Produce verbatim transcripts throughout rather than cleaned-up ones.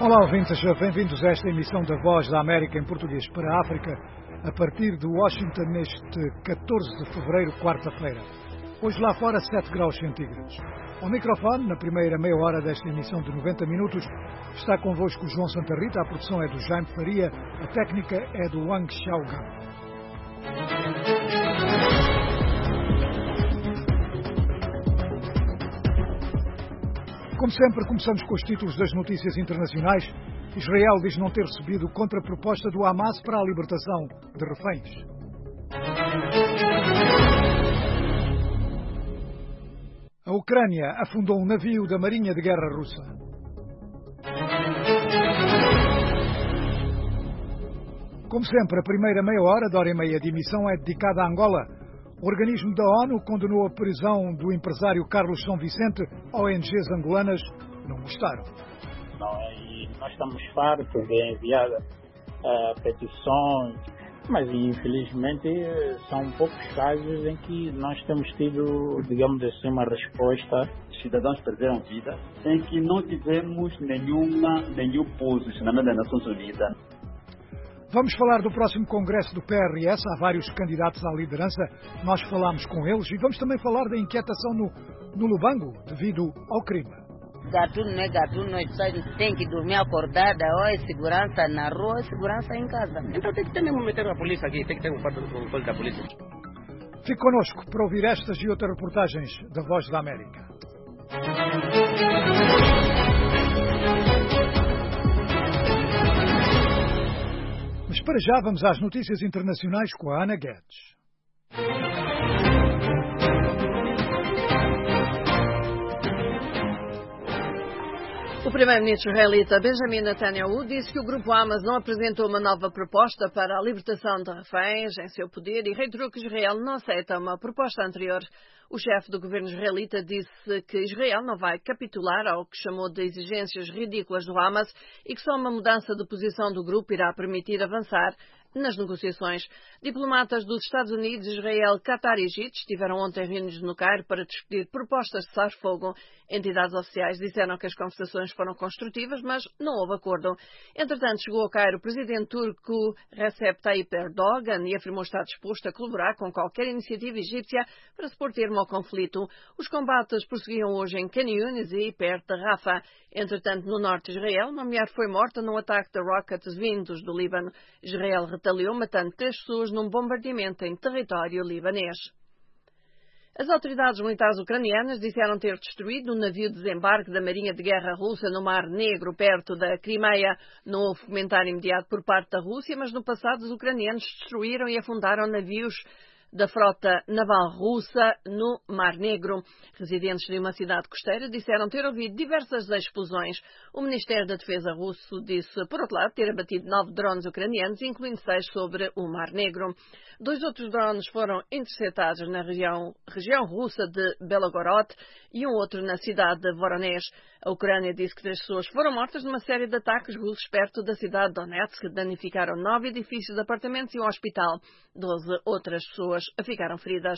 Olá, ouvintes, bem-vindos a esta emissão da Voz da América em português para a África, a partir de Washington neste catorze de fevereiro, quarta-feira. Hoje lá fora sete graus centígrados. Ao microfone, na primeira meia hora desta emissão de noventa minutos, está convosco o João Santa Rita, a produção é do Jaime Faria, a técnica é do Wang Xiaogang. Como sempre, começamos com os títulos das notícias internacionais. Israel diz não ter recebido contraproposta do Hamas para a libertação de reféns. A Ucrânia afundou um navio da Marinha de Guerra russa. Como sempre, a primeira meia hora da hora e meia de emissão é dedicada a Angola. O organismo da ONU condenou a prisão do empresário Carlos São Vicente. O N Gs angolanas não gostaram. Não, e nós estamos fartos de enviar uh, petições, mas infelizmente são poucos casos em que nós temos tido, digamos assim, uma resposta. Os cidadãos perderam vida em que não tivemos nenhuma, nenhum posicionamento das Nações Unidas. Vamos falar do próximo congresso do P R S. Há vários candidatos à liderança. Nós falámos com eles e vamos também falar da inquietação no, no Lubango devido ao crime. Gatuno não é gatuno, nós tem que dormir acordada, ou é segurança na rua, ou é segurança em casa. Então tem que ter mesmo meter a polícia aqui, tem que ter um quarto de controle da polícia. Fique connosco para ouvir estas e outras reportagens da Voz da América. Mas para já vamos às notícias internacionais com a Ana Guedes. O primeiro-ministro israelita Benjamin Netanyahu disse que o grupo Hamas não apresentou uma nova proposta para a libertação de reféns em seu poder e reiterou que Israel não aceita uma proposta anterior. O chefe do governo israelita disse que Israel não vai capitular ao que chamou de exigências ridículas do Hamas e que só uma mudança de posição do grupo irá permitir avançar nas negociações. Diplomatas dos Estados Unidos, Israel, Qatar e Egito estiveram ontem reunidos no Cairo para discutir propostas de cessar-fogo. Entidades oficiais disseram que as conversações foram construtivas, mas não houve acordo. Entretanto, chegou ao Cairo o presidente turco Recep Tayyip Erdogan e afirmou estar disposto a colaborar com qualquer iniciativa egípcia para se pôr termo ao conflito. Os combates prosseguiam hoje em Khan Yunis e perto de Rafah. Entretanto, no norte de Israel, uma mulher foi morta num ataque de rockets vindos do Líbano. Israel retaliou, matando três pessoas num bombardeamento em território libanês. As autoridades militares ucranianas disseram ter destruído um navio de desembarque da Marinha de Guerra russa no Mar Negro, perto da Crimeia. Não houve comentário imediato por parte da Rússia, mas no passado os ucranianos destruíram e afundaram navios da frota naval russa no Mar Negro. Residentes de uma cidade costeira disseram ter ouvido diversas explosões. O Ministério da Defesa russo disse, por outro lado, ter abatido nove drones ucranianos, incluindo seis sobre o Mar Negro. Dois outros drones foram interceptados na região, região russa de Belgorod e um outro na cidade de Voronezh. A Ucrânia disse que três pessoas foram mortas numa série de ataques russos perto da cidade de Donetsk, que danificaram nove edifícios de apartamentos e um hospital. Doze outras pessoas ficaram feridas.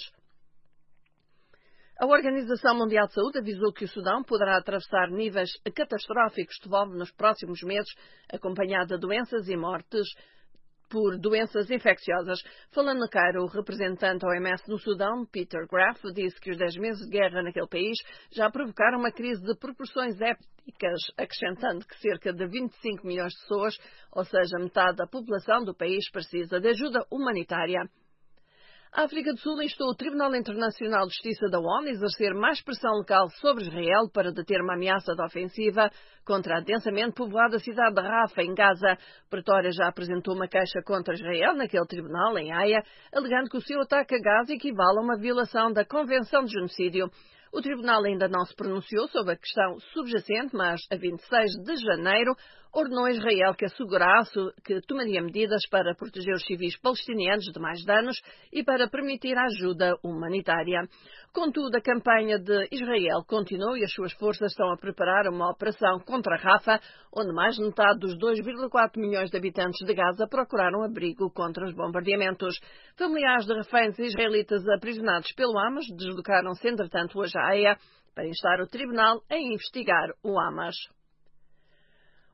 A Organização Mundial de Saúde avisou que o Sudão poderá atravessar níveis catastróficos de fome nos próximos meses, acompanhada de doenças e mortes por doenças infecciosas. Falando no Cairo, o representante da O M S no Sudão, Peter Graf, disse que os dez meses de guerra naquele país já provocaram uma crise de proporções épicas, acrescentando que cerca de vinte e cinco milhões de pessoas, ou seja, metade da população do país, precisa de ajuda humanitária. A África do Sul instou o Tribunal Internacional de Justiça da ONU a exercer mais pressão local sobre Israel para deter uma ameaça de ofensiva contra a densamente povoada cidade de Rafah, em Gaza. Pretória já apresentou uma queixa contra Israel naquele tribunal, em Haia, alegando que o seu ataque a Gaza equivale a uma violação da Convenção de Genocídio. O tribunal ainda não se pronunciou sobre a questão subjacente, mas a vinte e seis de janeiro ordenou a Israel que assegurasse que tomaria medidas para proteger os civis palestinianos de mais danos e para permitir a ajuda humanitária. Contudo, a campanha de Israel continua e as suas forças estão a preparar uma operação contra Rafah, onde mais de metade dos dois vírgula quatro milhões de habitantes de Gaza procuraram abrigo contra os bombardeamentos. Familiares de reféns israelitas aprisionados pelo Hamas deslocaram-se, entretanto, hoje à Haia para instar o tribunal a investigar o Hamas.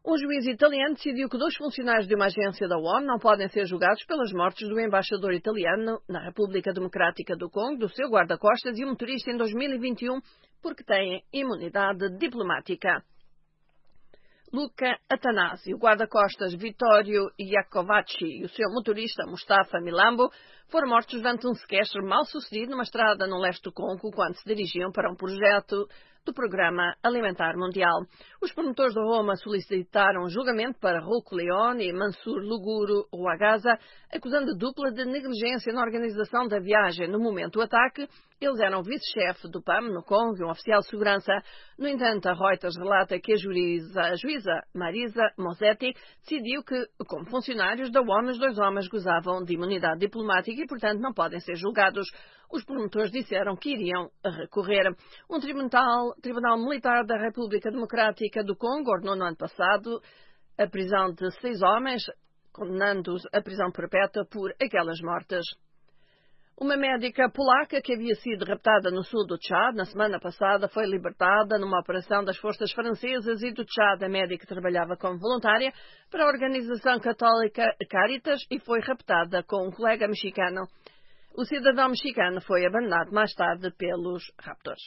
Um juiz italiano decidiu que dois funcionários de uma agência da ONU não podem ser julgados pelas mortes do embaixador italiano na República Democrática do Congo, do seu guarda-costas e um motorista em dois mil e vinte e um, porque têm imunidade diplomática. Luca Atanasi, o guarda-costas Vittorio Iacovacci e o seu motorista Mustafa Milambo foram mortos durante um sequestro mal sucedido numa estrada no leste do Congo quando se dirigiam para um projeto do Programa Alimentar Mundial. Os promotores de Roma solicitaram julgamento para Rocco Leone e Mansur Luguru Ouagaza, acusando dupla de negligência na organização da viagem. No momento do ataque, eles eram vice-chefe do P A M no Congo e um oficial de segurança. No entanto, a Reuters relata que a juíza, a juíza Marisa Mosetti decidiu que, como funcionários da ONU, os dois homens gozavam de imunidade diplomática e, portanto, não podem ser julgados. Os promotores disseram que iriam recorrer. Um tribunal, tribunal militar da República Democrática do Congo ordenou no ano passado a prisão de seis homens, condenando-os à prisão perpétua por aquelas mortes. Uma médica polaca que havia sido raptada no sul do Tchad na semana passada foi libertada numa operação das forças francesas e do Tchad. A médica trabalhava como voluntária para a organização católica Caritas e foi raptada com um colega mexicano. O cidadão mexicano foi abandonado mais tarde pelos raptores.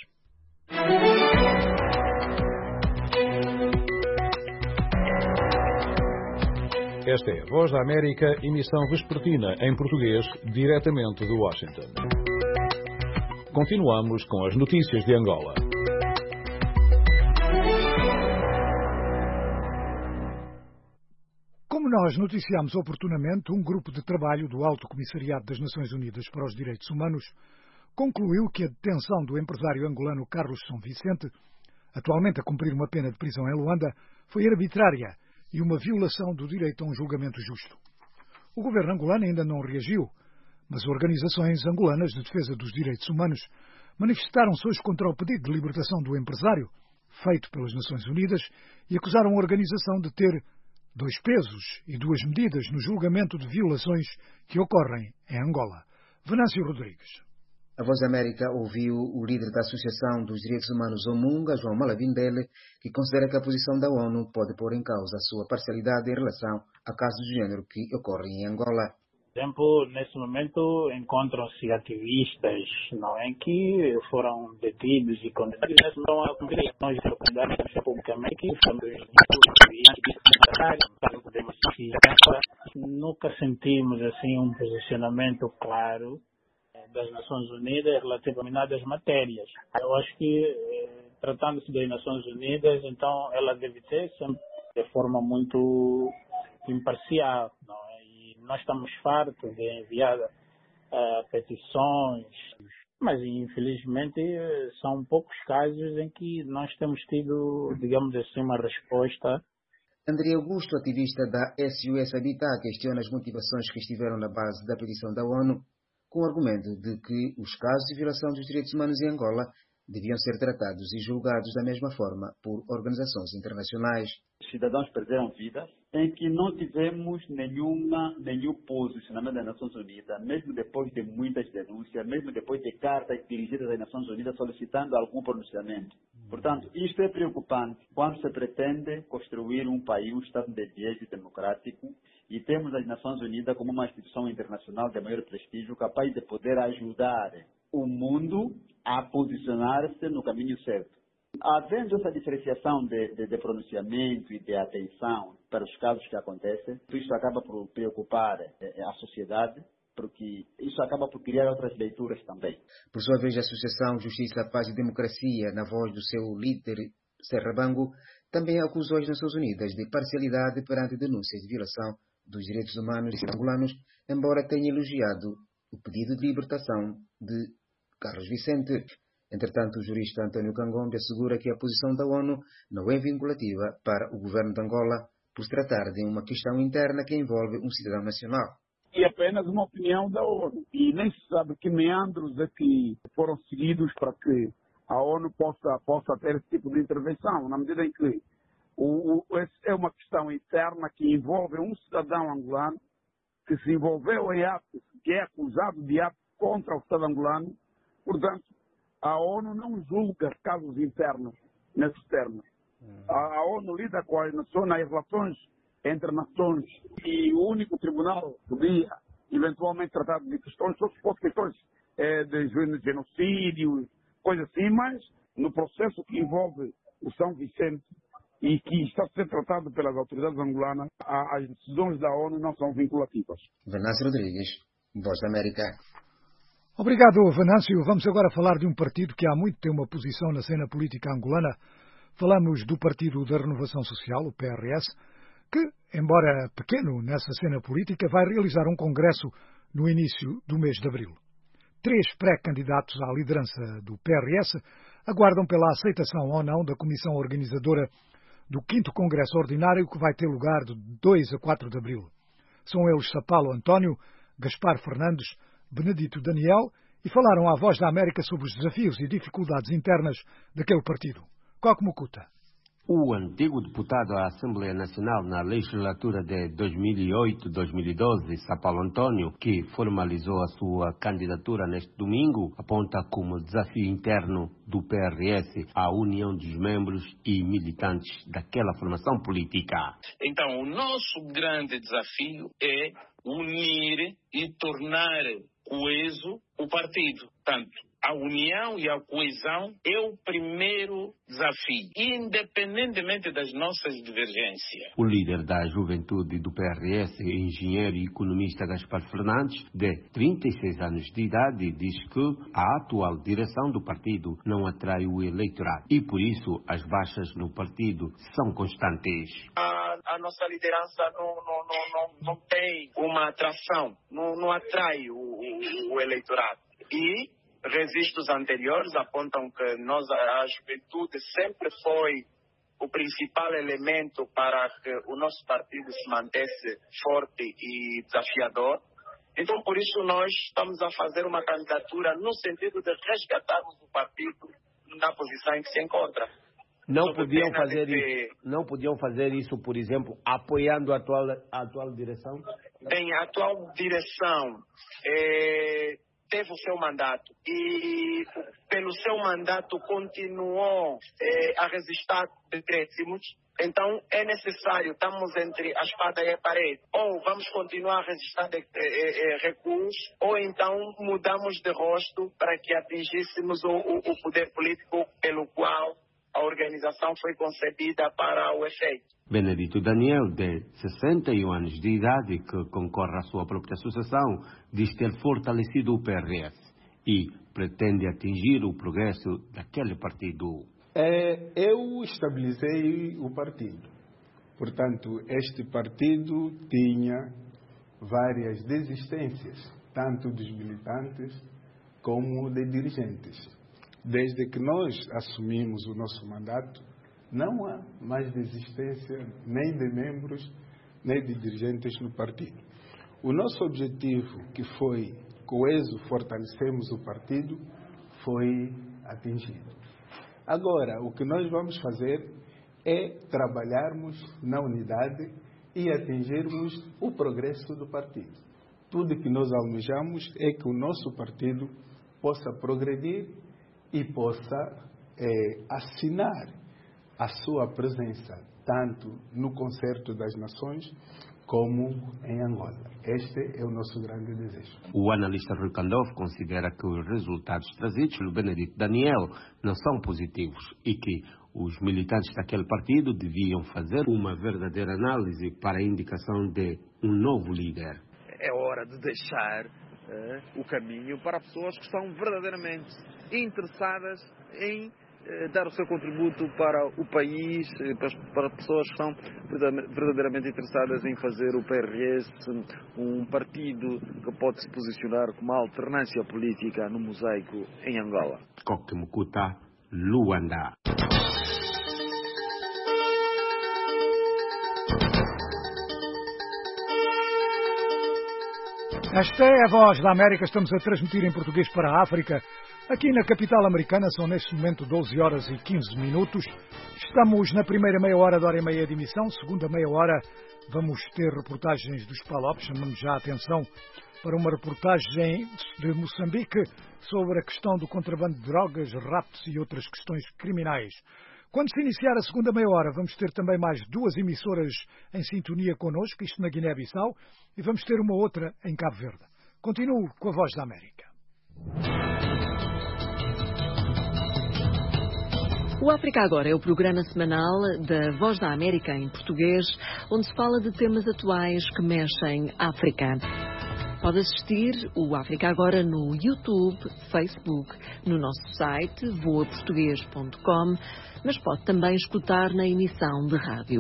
Esta é a Voz da América, emissão vespertina em português, diretamente de Washington. Continuamos com as notícias de Angola. Como nós noticiámos oportunamente, um grupo de trabalho do Alto Comissariado das Nações Unidas para os Direitos Humanos concluiu que a detenção do empresário angolano Carlos São Vicente, atualmente a cumprir uma pena de prisão em Luanda, foi arbitrária e uma violação do direito a um julgamento justo. O governo angolano ainda não reagiu, mas organizações angolanas de defesa dos direitos humanos manifestaram-se hoje contra o pedido de libertação do empresário, feito pelas Nações Unidas, e acusaram a organização de ter dois pesos e duas medidas no julgamento de violações que ocorrem em Angola. Venâncio Rodrigues. A Voz da América ouviu o líder da Associação dos Direitos Humanos Omunga, João Malabindele, que considera que a posição da ONU pode pôr em causa a sua parcialidade em relação a casos do género que ocorrem em Angola. Por exemplo, nesse momento encontram-se ativistas, não é, que foram detidos e condenados, nesse momento a cumprir as oportunidades publicamente, nunca sentimos assim um posicionamento claro das Nações Unidas relativamente a determinadas matérias. Eu acho que, eh, tratando-se das Nações Unidas, então ela deve ter sempre de forma muito imparcial, não é? E nós estamos fartos de enviar uh, petições, mas infelizmente são poucos casos em que nós temos tido, digamos assim, uma resposta. André Augusto, ativista da S O S Habitat, questiona as motivações que estiveram na base da petição da ONU, com o argumento de que os casos de violação dos direitos humanos em Angola deviam ser tratados e julgados da mesma forma por organizações internacionais. Os cidadãos perderam vidas em que não tivemos nenhuma, nenhum posicionamento das Nações Unidas, mesmo depois de muitas denúncias, mesmo depois de cartas dirigidas às Nações Unidas solicitando algum pronunciamento. Portanto, isto é preocupante quando se pretende construir um país, um Estado de Direito democrático, e temos as Nações Unidas como uma instituição internacional de maior prestígio, capaz de poder ajudar o mundo a posicionar-se no caminho certo. Havendo essa diferenciação de, de, de pronunciamento e de atenção para os casos que acontecem, isso acaba por preocupar a sociedade, porque isso acaba por criar outras leituras também. Por sua vez, a Associação Justiça, Paz e Democracia, na voz do seu líder, Serra Bango, também acusou as Nações Unidas de parcialidade perante denúncias de violação dos direitos humanos angolanos, embora tenha elogiado o pedido de libertação de Carlos Vicente. Entretanto, o jurista António Cangombe assegura que a posição da ONU não é vinculativa para o governo de Angola, por se tratar de uma questão interna que envolve um cidadão nacional. É apenas uma opinião da ONU. E nem se sabe que meandros é que foram seguidos para que a ONU possa, possa ter esse tipo de intervenção, na medida em que o, o, é uma questão interna que envolve um cidadão angolano que se envolveu em atos, que é acusado de atos contra o Estado angolano. Portanto, a ONU não julga casos internos nesses termos. A, a ONU lida com as nações, nas relações entre nações, e o único tribunal podia eventualmente tratar de questões, só se fossem questões é, de genocídio, coisas assim, mas no processo que envolve o São Vicente e que está a ser tratado pelas autoridades angolanas, a, as decisões da ONU não são vinculativas. Venâncio Rodrigues, Voz da América. Obrigado, Venâncio. Vamos agora falar de um partido que há muito tem uma posição na cena política angolana. Falamos do Partido da Renovação Social, o P R S, que, embora pequeno nessa cena política, vai realizar um congresso no início do mês de abril. Três pré-candidatos à liderança do P R S aguardam pela aceitação ou não da comissão organizadora do quinto Congresso Ordinário, que vai ter lugar de dois a quatro de abril. São eles Sapalo António, Gaspar Fernandes, Benedito Daniel, e falaram à Voz da América sobre os desafios e dificuldades internas daquele partido. Coque Mucuta. O antigo deputado à Assembleia Nacional na legislatura de dois mil e oito a dois mil e doze, Sapalo António, que formalizou a sua candidatura neste domingo, aponta como desafio interno do P R S a união dos membros e militantes daquela formação política. Então, o nosso grande desafio é unir e tornar coeso o partido. Tanto a união e a coesão é o primeiro desafio, independentemente das nossas divergências. O líder da juventude do P R S, engenheiro e economista Gaspar Fernandes, de trinta e seis anos de idade, diz que a atual direção do partido não atrai o eleitorado e, por isso, as baixas no partido são constantes. A, a nossa liderança não, não, não, não, não tem uma atração, não, não atrai o, o, o eleitorado. E registros anteriores apontam que nós, a juventude sempre foi o principal elemento para que o nosso partido se mantesse forte e desafiador. Então, por isso, nós estamos a fazer uma candidatura no sentido de resgatarmos o partido na posição em que se encontra. Não podiam fazer isso, não podiam fazer isso, por exemplo, apoiando a atual, a atual direção? Bem, a atual direção é... teve o seu mandato e, pelo seu mandato, continuou eh, a resistir decréscimos. Então, é necessário, estamos entre a espada e a parede. Ou vamos continuar a resistir de, eh, eh, recuos, ou então mudamos de rosto para que atingíssemos o, o, o poder político pelo qual a organização foi concebida para o efeito. Benedito Daniel, de sessenta e um anos de idade, que concorre à sua própria sucessão, diz ter fortalecido o P R S e pretende atingir o progresso daquele partido. É, eu estabilizei o partido. Portanto, este partido tinha várias desistências, tanto dos militantes como de dirigentes. Desde que nós assumimos o nosso mandato, não há mais desistência nem de membros, nem de dirigentes no partido. O nosso objetivo, que foi coeso, fortalecemos o partido, foi atingido. Agora, o que nós vamos fazer é trabalharmos na unidade e atingirmos o progresso do partido. Tudo que nós almejamos é que o nosso partido possa progredir e possa é, assinar a sua presença, tanto no Concerto das Nações como em Angola. Este é o nosso grande desejo. O analista Rui Kandov considera que os resultados trazidos pelo Benedito Daniel não são positivos e que os militantes daquele partido deviam fazer uma verdadeira análise para a indicação de um novo líder. É hora de deixar uh, o caminho para pessoas que estão verdadeiramente interessadas em uh, dar o seu contributo para o país, para, para pessoas que estão verdadeiramente interessadas em fazer o P R S um partido que pode se posicionar como uma alternância política no mosaico em Angola. Coque Mucuta, Luanda. Esta é a Voz da América, estamos a transmitir em português para a África. Aqui na capital americana são neste momento doze horas e quinze minutos. Estamos na primeira meia hora da hora e meia de emissão. Segunda meia hora vamos ter reportagens dos Palopes. Chamamos já a atenção para uma reportagem de Moçambique sobre a questão do contrabando de drogas, raptos e outras questões criminais. Quando se iniciar a segunda meia hora, vamos ter também mais duas emissoras em sintonia connosco, isto na Guiné-Bissau, e vamos ter uma outra em Cabo Verde. Continuo com a Voz da América. O África Agora é o programa semanal da Voz da América em português, onde se fala de temas atuais que mexem África. Pode assistir o África Agora no YouTube, Facebook, no nosso site voa português ponto com, mas pode também escutar na emissão de rádio.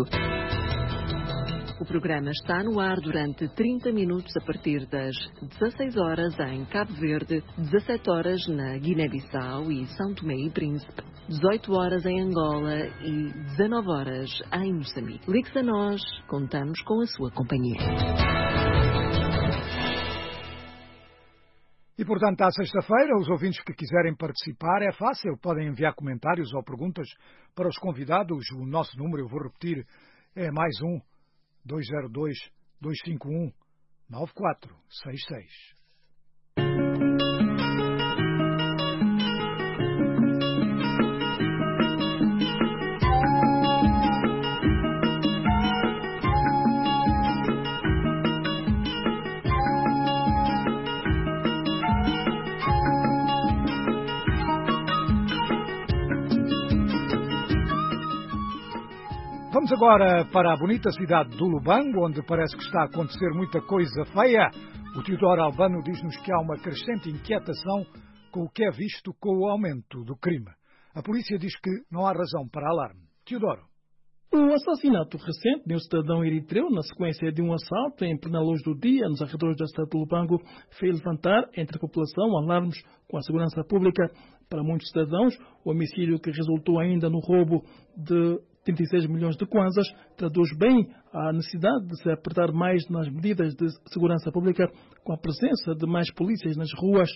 O programa está no ar durante trinta minutos a partir das dezasseis horas em Cabo Verde, dezassete horas na Guiné-Bissau e São Tomé e Príncipe, dezoito horas em Angola e dezanove horas em Moçambique. Ligue-se a nós, contamos com a sua companhia. E, portanto, à sexta-feira, os ouvintes que quiserem participar é fácil, podem enviar comentários ou perguntas para os convidados. O nosso número, eu vou repetir, é mais um, dois zero dois, dois cinco um, nove quatro seis seis. Vamos agora para a bonita cidade do Lubango, onde parece que está a acontecer muita coisa feia. O Teodoro Albano diz-nos que há uma crescente inquietação com o que é visto com o aumento do crime. A polícia diz que não há razão para alarme. Teodoro. O assassinato recente de um cidadão eritreu na sequência de um assalto em plena luz do dia nos arredores da cidade do Lubango fez levantar entre a população alarmes com a segurança pública. Para muitos cidadãos, o homicídio que resultou ainda no roubo de trinta e seis milhões de kwanzas traduz bem a necessidade de se apertar mais nas medidas de segurança pública com a presença de mais polícias nas ruas.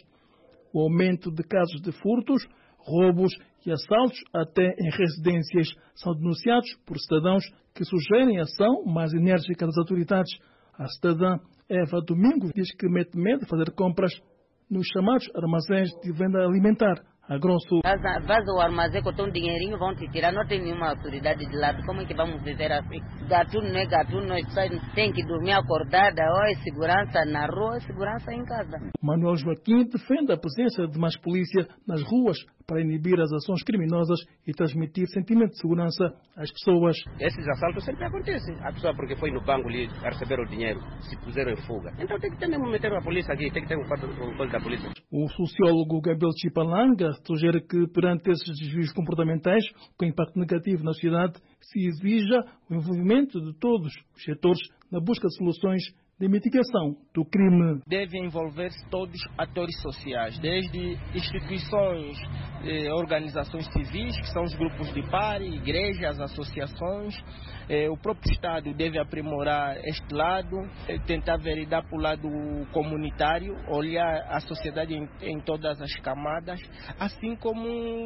O aumento de casos de furtos, roubos e assaltos até em residências são denunciados por cidadãos que sugerem a ação mais enérgica das autoridades. A cidadã Eva Domingo diz que mete medo de fazer compras nos chamados armazéns de venda alimentar. A grosso. Vaza, vaza o armazém com um dinheirinho, vão te tirar, não tem nenhuma autoridade de lado. Como é que vamos viver assim? Gatuno não é gatuno, nós tem que dormir acordada, ou é segurança na rua, é segurança em casa. Manuel Joaquim defende a presença de mais polícia nas ruas para inibir as ações criminosas e transmitir sentimento de segurança às pessoas. Esses assaltos sempre acontecem. A pessoa porque foi no banco ali a receber o dinheiro, se puseram em fuga. Então tem que ter mesmo meter a polícia aqui, tem que ter um controle da polícia. O sociólogo Gabriel Chipalanga sugere que perante esses desvios comportamentais com impacto negativo na sociedade se exija o envolvimento de todos os setores na busca de soluções de mitigação do crime. Devem envolver-se todos os atores sociais, desde instituições, eh, organizações civis, que são os grupos de pare, igrejas, associações. Eh, o próprio Estado deve aprimorar este lado, eh, tentar veredar para o lado comunitário, olhar a sociedade em, em todas as camadas, assim como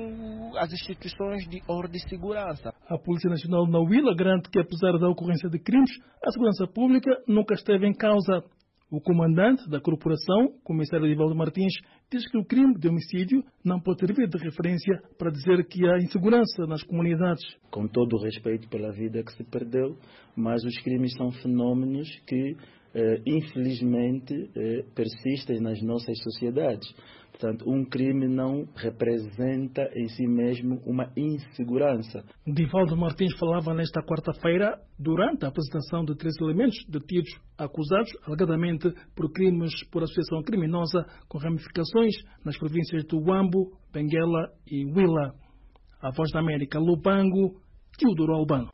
as instituições de ordem e segurança. A Polícia Nacional na Huila garante que, apesar da ocorrência de crimes, a segurança pública nunca esteve em causa. O comandante da corporação, comissário Divaldo Martins, diz que o crime de homicídio não pode servir de referência para dizer que há insegurança nas comunidades. Com todo o respeito pela vida que se perdeu, mas os crimes são fenómenos que, eh, infelizmente, eh, persistem nas nossas sociedades. Portanto, um crime não representa em si mesmo uma insegurança. Divaldo Martins falava nesta quarta-feira durante a apresentação de três elementos detidos acusados alegadamente por crimes por associação criminosa com ramificações nas províncias do Huambo, Benguela e Huila. A Voz da América, Lubango, Teodoro Albano.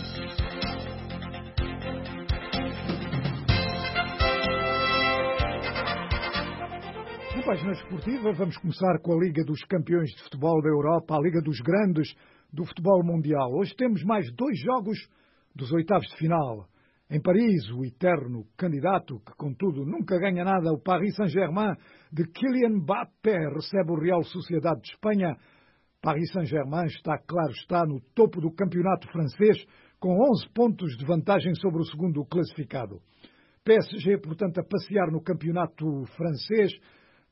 Na página esportiva, vamos começar com a Liga dos Campeões de Futebol da Europa, a Liga dos Grandes do Futebol Mundial. Hoje temos mais dois jogos dos oitavos de final. Em Paris, o eterno candidato, que contudo nunca ganha nada, o Paris Saint-Germain de Kylian Mbappé, recebe o Real Sociedade de Espanha. Paris Saint-Germain está, claro está, no topo do campeonato francês, com onze pontos de vantagem sobre o segundo classificado. P S G, portanto, a passear no campeonato francês,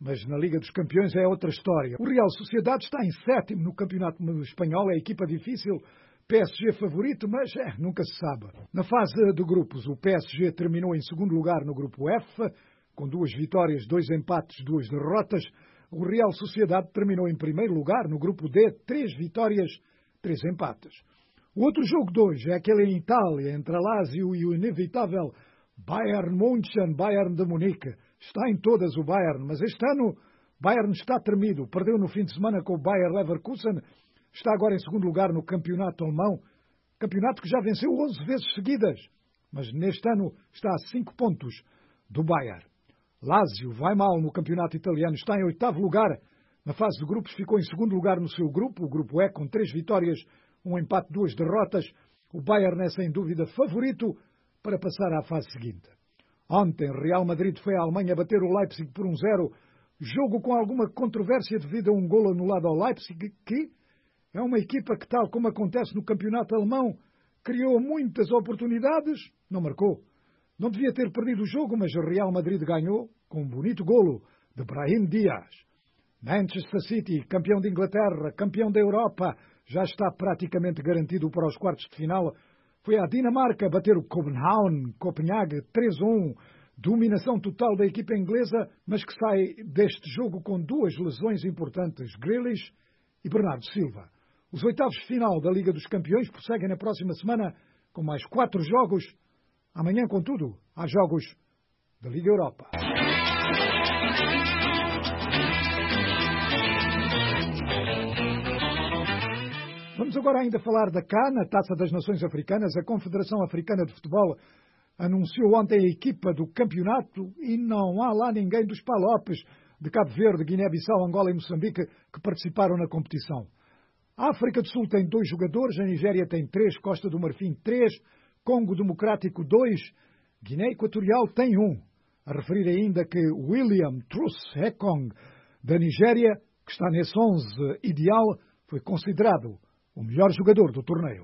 Mas na Liga dos Campeões é outra história. O Real Sociedade está em sétimo no Campeonato Espanhol, é a equipa difícil, P S G favorito, mas é, nunca se sabe. Na fase de grupos, o P S G terminou em segundo lugar no grupo F, com duas vitórias, dois empates, duas derrotas. O Real Sociedade terminou em primeiro lugar no grupo D, três vitórias, três empates. O outro jogo de hoje é aquele em Itália, entre a Lazio e o inevitável Bayern München, Bayern de Munique. Está em todas o Bayern, mas este ano Bayern está tremido. Perdeu no fim de semana com o Bayer Leverkusen. Está agora em segundo lugar no campeonato alemão. Campeonato que já venceu onze vezes seguidas. Mas neste ano está a cinco pontos do Bayern. Lazio vai mal no campeonato italiano. Está em oitavo lugar. Na fase de grupos ficou em segundo lugar no seu grupo. O grupo E com três vitórias, um empate, duas derrotas. O Bayern é sem dúvida favorito para passar à fase seguinte. Ontem, Real Madrid foi à Alemanha bater o Leipzig por um zero, jogo com alguma controvérsia devido a um golo anulado ao Leipzig, que é uma equipa que, tal como acontece no campeonato alemão, criou muitas oportunidades, não marcou. Não devia ter perdido o jogo, mas o Real Madrid ganhou com um bonito golo de Brahim Diaz. Manchester City, campeão de Inglaterra, campeão da Europa, já está praticamente garantido para os quartos de final. Foi à Dinamarca bater o Copenhagen, Copenhague três a um, dominação total da equipa inglesa, mas que sai deste jogo com duas lesões importantes, Grealish e Bernardo Silva. Os oitavos de final da Liga dos Campeões prosseguem na próxima semana com mais quatro jogos. Amanhã, contudo, há jogos da Liga Europa. Vamos agora ainda falar da C A N, a Taça das Nações Africanas. A Confederação Africana de Futebol anunciou ontem a equipa do campeonato e não há lá ninguém dos Palopes, de Cabo Verde, Guiné-Bissau, Angola e Moçambique, que participaram na competição. A África do Sul tem dois jogadores, a Nigéria tem três, Costa do Marfim três, Congo Democrático dois, Guiné Equatorial tem um. A referir ainda que William Truss Ekong, da Nigéria, que está nesse onze ideal, foi considerado o melhor jogador do torneio.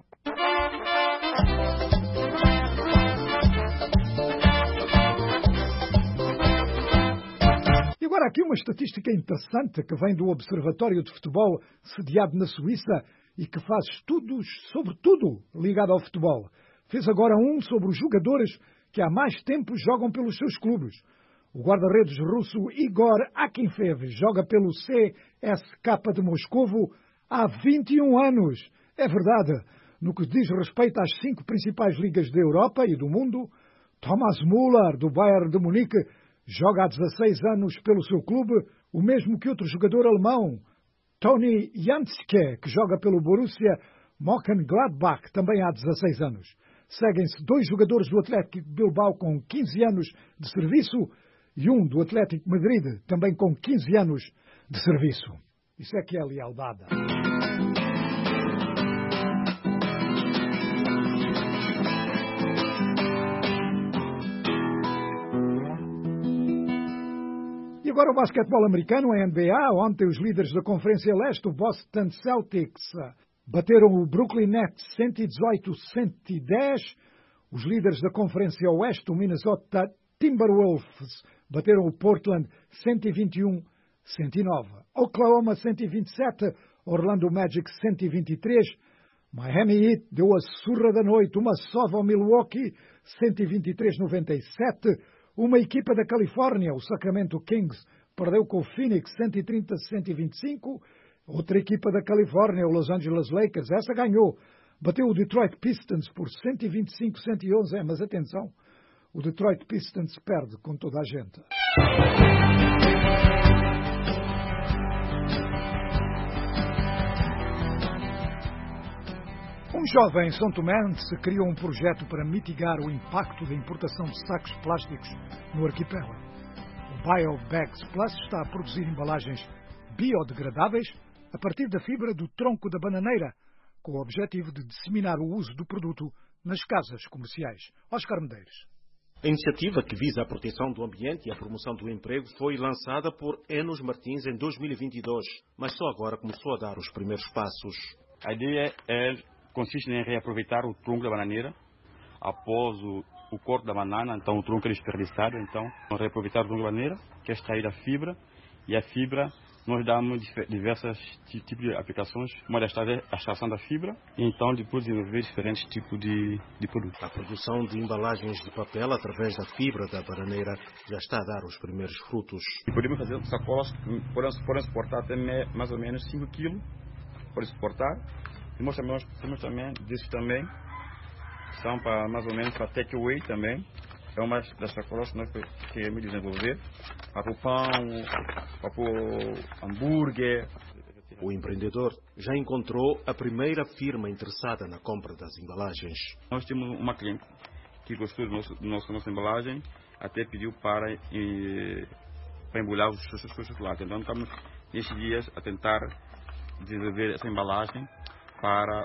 E agora aqui uma estatística interessante que vem do Observatório de Futebol, sediado na Suíça, e que faz estudos sobre tudo ligado ao futebol. Fez agora um sobre os jogadores que há mais tempo jogam pelos seus clubes. O guarda-redes russo Igor Akinfev joga pelo C S K de Moscovo há vinte e um anos. É verdade. No que diz respeito às cinco principais ligas da Europa e do mundo, Thomas Müller, do Bayern de Munique, joga há dezasseis anos pelo seu clube, o mesmo que outro jogador alemão, Toni Jantzke, que joga pelo Borussia Mönchengladbach, também há dezasseis anos. Seguem-se dois jogadores do Atlético de Bilbao com quinze anos de serviço e um do Atlético de Madrid, também com quinze anos de serviço. Isso é que é lealdade. E agora o basquetebol americano, a N B A. Ontem os líderes da Conferência Leste, o Boston Celtics, bateram o Brooklyn Nets cento e dezoito a cento e dez. Os líderes da Conferência Oeste, o Minnesota Timberwolves, bateram o Portland cento e vinte e um a cento e nove. Oklahoma cento e vinte e sete, Orlando Magic cento e vinte e três. Miami Heat deu a surra da noite, uma sova ao Milwaukee cento e vinte e três a noventa e sete. Uma equipa da Califórnia, o Sacramento Kings, perdeu com o Phoenix cento e trinta a cento e vinte e cinco. Outra equipa da Califórnia, o Los Angeles Lakers, essa ganhou. Bateu o Detroit Pistons por cento e vinte e cinco a cento e onze. É, mas atenção, o Detroit Pistons perde com toda a gente. Um jovem em São Tomé se criou um projeto para mitigar o impacto da importação de sacos plásticos no arquipélago. O BioBags Plus está a produzir embalagens biodegradáveis a partir da fibra do tronco da bananeira, com o objetivo de disseminar o uso do produto nas casas comerciais. Oscar Medeiros. A iniciativa, que visa a proteção do ambiente e a promoção do emprego, foi lançada por Enos Martins em dois mil e vinte e dois, mas só agora começou a dar os primeiros passos. A ideia é, consiste em reaproveitar o tronco da bananeira após o, o corte da banana, então o tronco é desperdiçado, então reaproveitar o tronco da bananeira, que é extrair a fibra E a fibra, nós damos diversos tipos de aplicações. Uma das é a extração da fibra, e então depois desenvolver diferentes tipos de, de produtos. A produção de embalagens de papel através da fibra da bananeira já está a dar os primeiros frutos. E podemos fazer sacolas que podem, podem suportar até mais ou menos cinco quilos, podem suportar. E nós também, temos também, desses também, são para mais ou menos para takeaway também. É uma das sacolas que nós queremos desenvolver para o pão, para o hambúrguer. O empreendedor já encontrou a primeira firma interessada na compra das embalagens. Nós temos uma cliente que gostou da nosso, do nosso, nossa embalagem, até pediu para, e, para embrulhar os seus chocolates. Então estamos nestes dias a tentar desenvolver essa embalagem para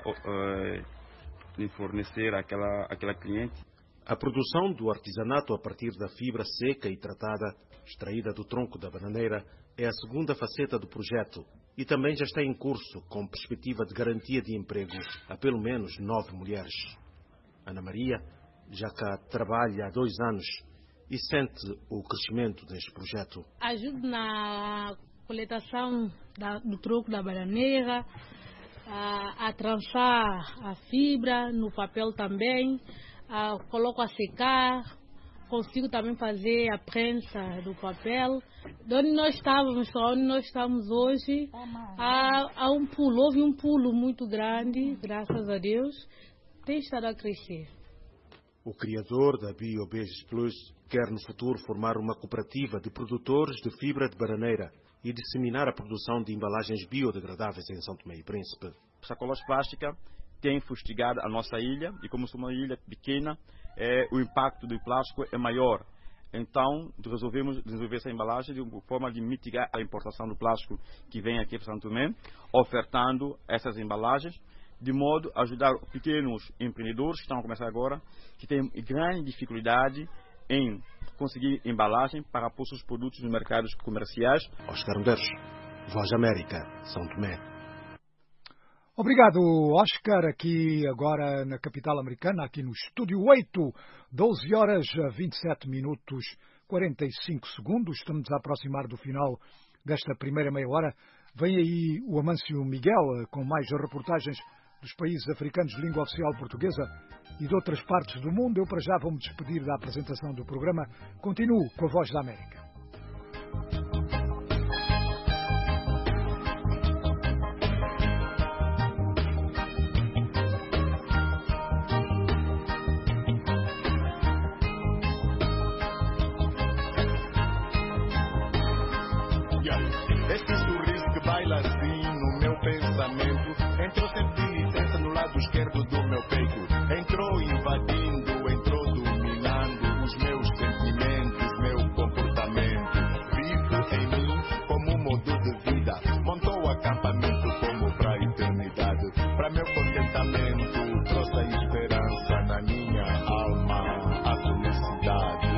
uh, fornecer àquela, àquela cliente. A produção do artesanato a partir da fibra seca e tratada, extraída do tronco da bananeira, é a segunda faceta do projeto e também já está em curso, com perspectiva de garantia de emprego a pelo menos nove mulheres. Ana Maria já cá trabalha há dois anos e sente o crescimento deste projeto. Ajuda na coletação da, do tronco da bananeira, a, a trançar a fibra, no papel também. Uh, coloco a secar, consigo também fazer a prensa do papel. De onde nós estávamos, onde nós estamos hoje, há, há um pulo, houve um pulo muito grande, graças a Deus, tem estado a crescer. O criador da BioBase Plus quer no futuro formar uma cooperativa de produtores de fibra de bananeira e disseminar a produção de embalagens biodegradáveis em São Tomé e Príncipe. Sacolas plásticas tem fustigado a nossa ilha, e como somos uma ilha pequena, é, o impacto do plástico é maior. Então, resolvemos desenvolver essa embalagem de uma forma de mitigar a importação do plástico que vem aqui para São Tomé, ofertando essas embalagens, de modo a ajudar pequenos empreendedores que estão a começar agora, que têm grande dificuldade em conseguir embalagem para pôr seus produtos nos mercados comerciais. Oscar Medeiros, Voz América, São Tomé. Obrigado, Oscar, aqui agora na capital americana, aqui no Estúdio oito, doze horas, vinte e sete minutos, quarenta e cinco segundos. Estamos a aproximar do final desta primeira meia hora. Vem aí o Amâncio Miguel com mais reportagens dos países africanos de língua oficial portuguesa e de outras partes do mundo. Eu para já vou-me despedir da apresentação do programa. Continuo com a Voz da América. Este sorriso que baila assim no meu pensamento entrou sem pedir licença no lado esquerdo do meu peito. Entrou invadindo, entrou dominando os meus sentimentos, meu comportamento. Vive em mim como um modo de vida. Montou acampamento como para a eternidade. Para meu contentamento trouxe a esperança na minha alma, a felicidade.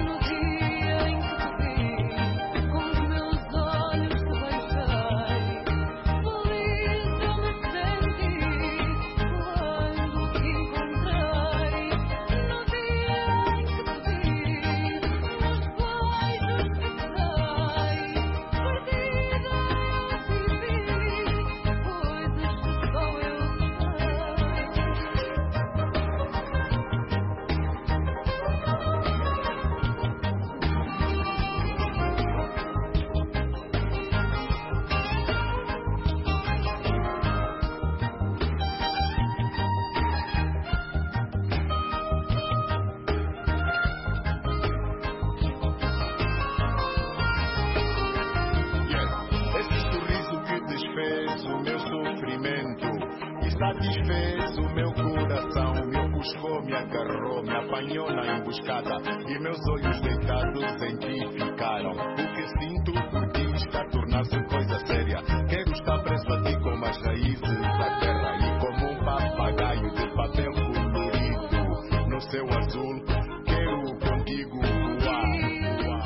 Satisfez o meu coração, me ofuscou, me agarrou, me apanhou na emboscada e meus olhos deitados em ti ficaram. O que sinto por ti está a tornar-se coisa séria. Quero estar preso a ti como as raízes da terra e como um papagaio de papel colorido no céu azul. Quero contigo voar.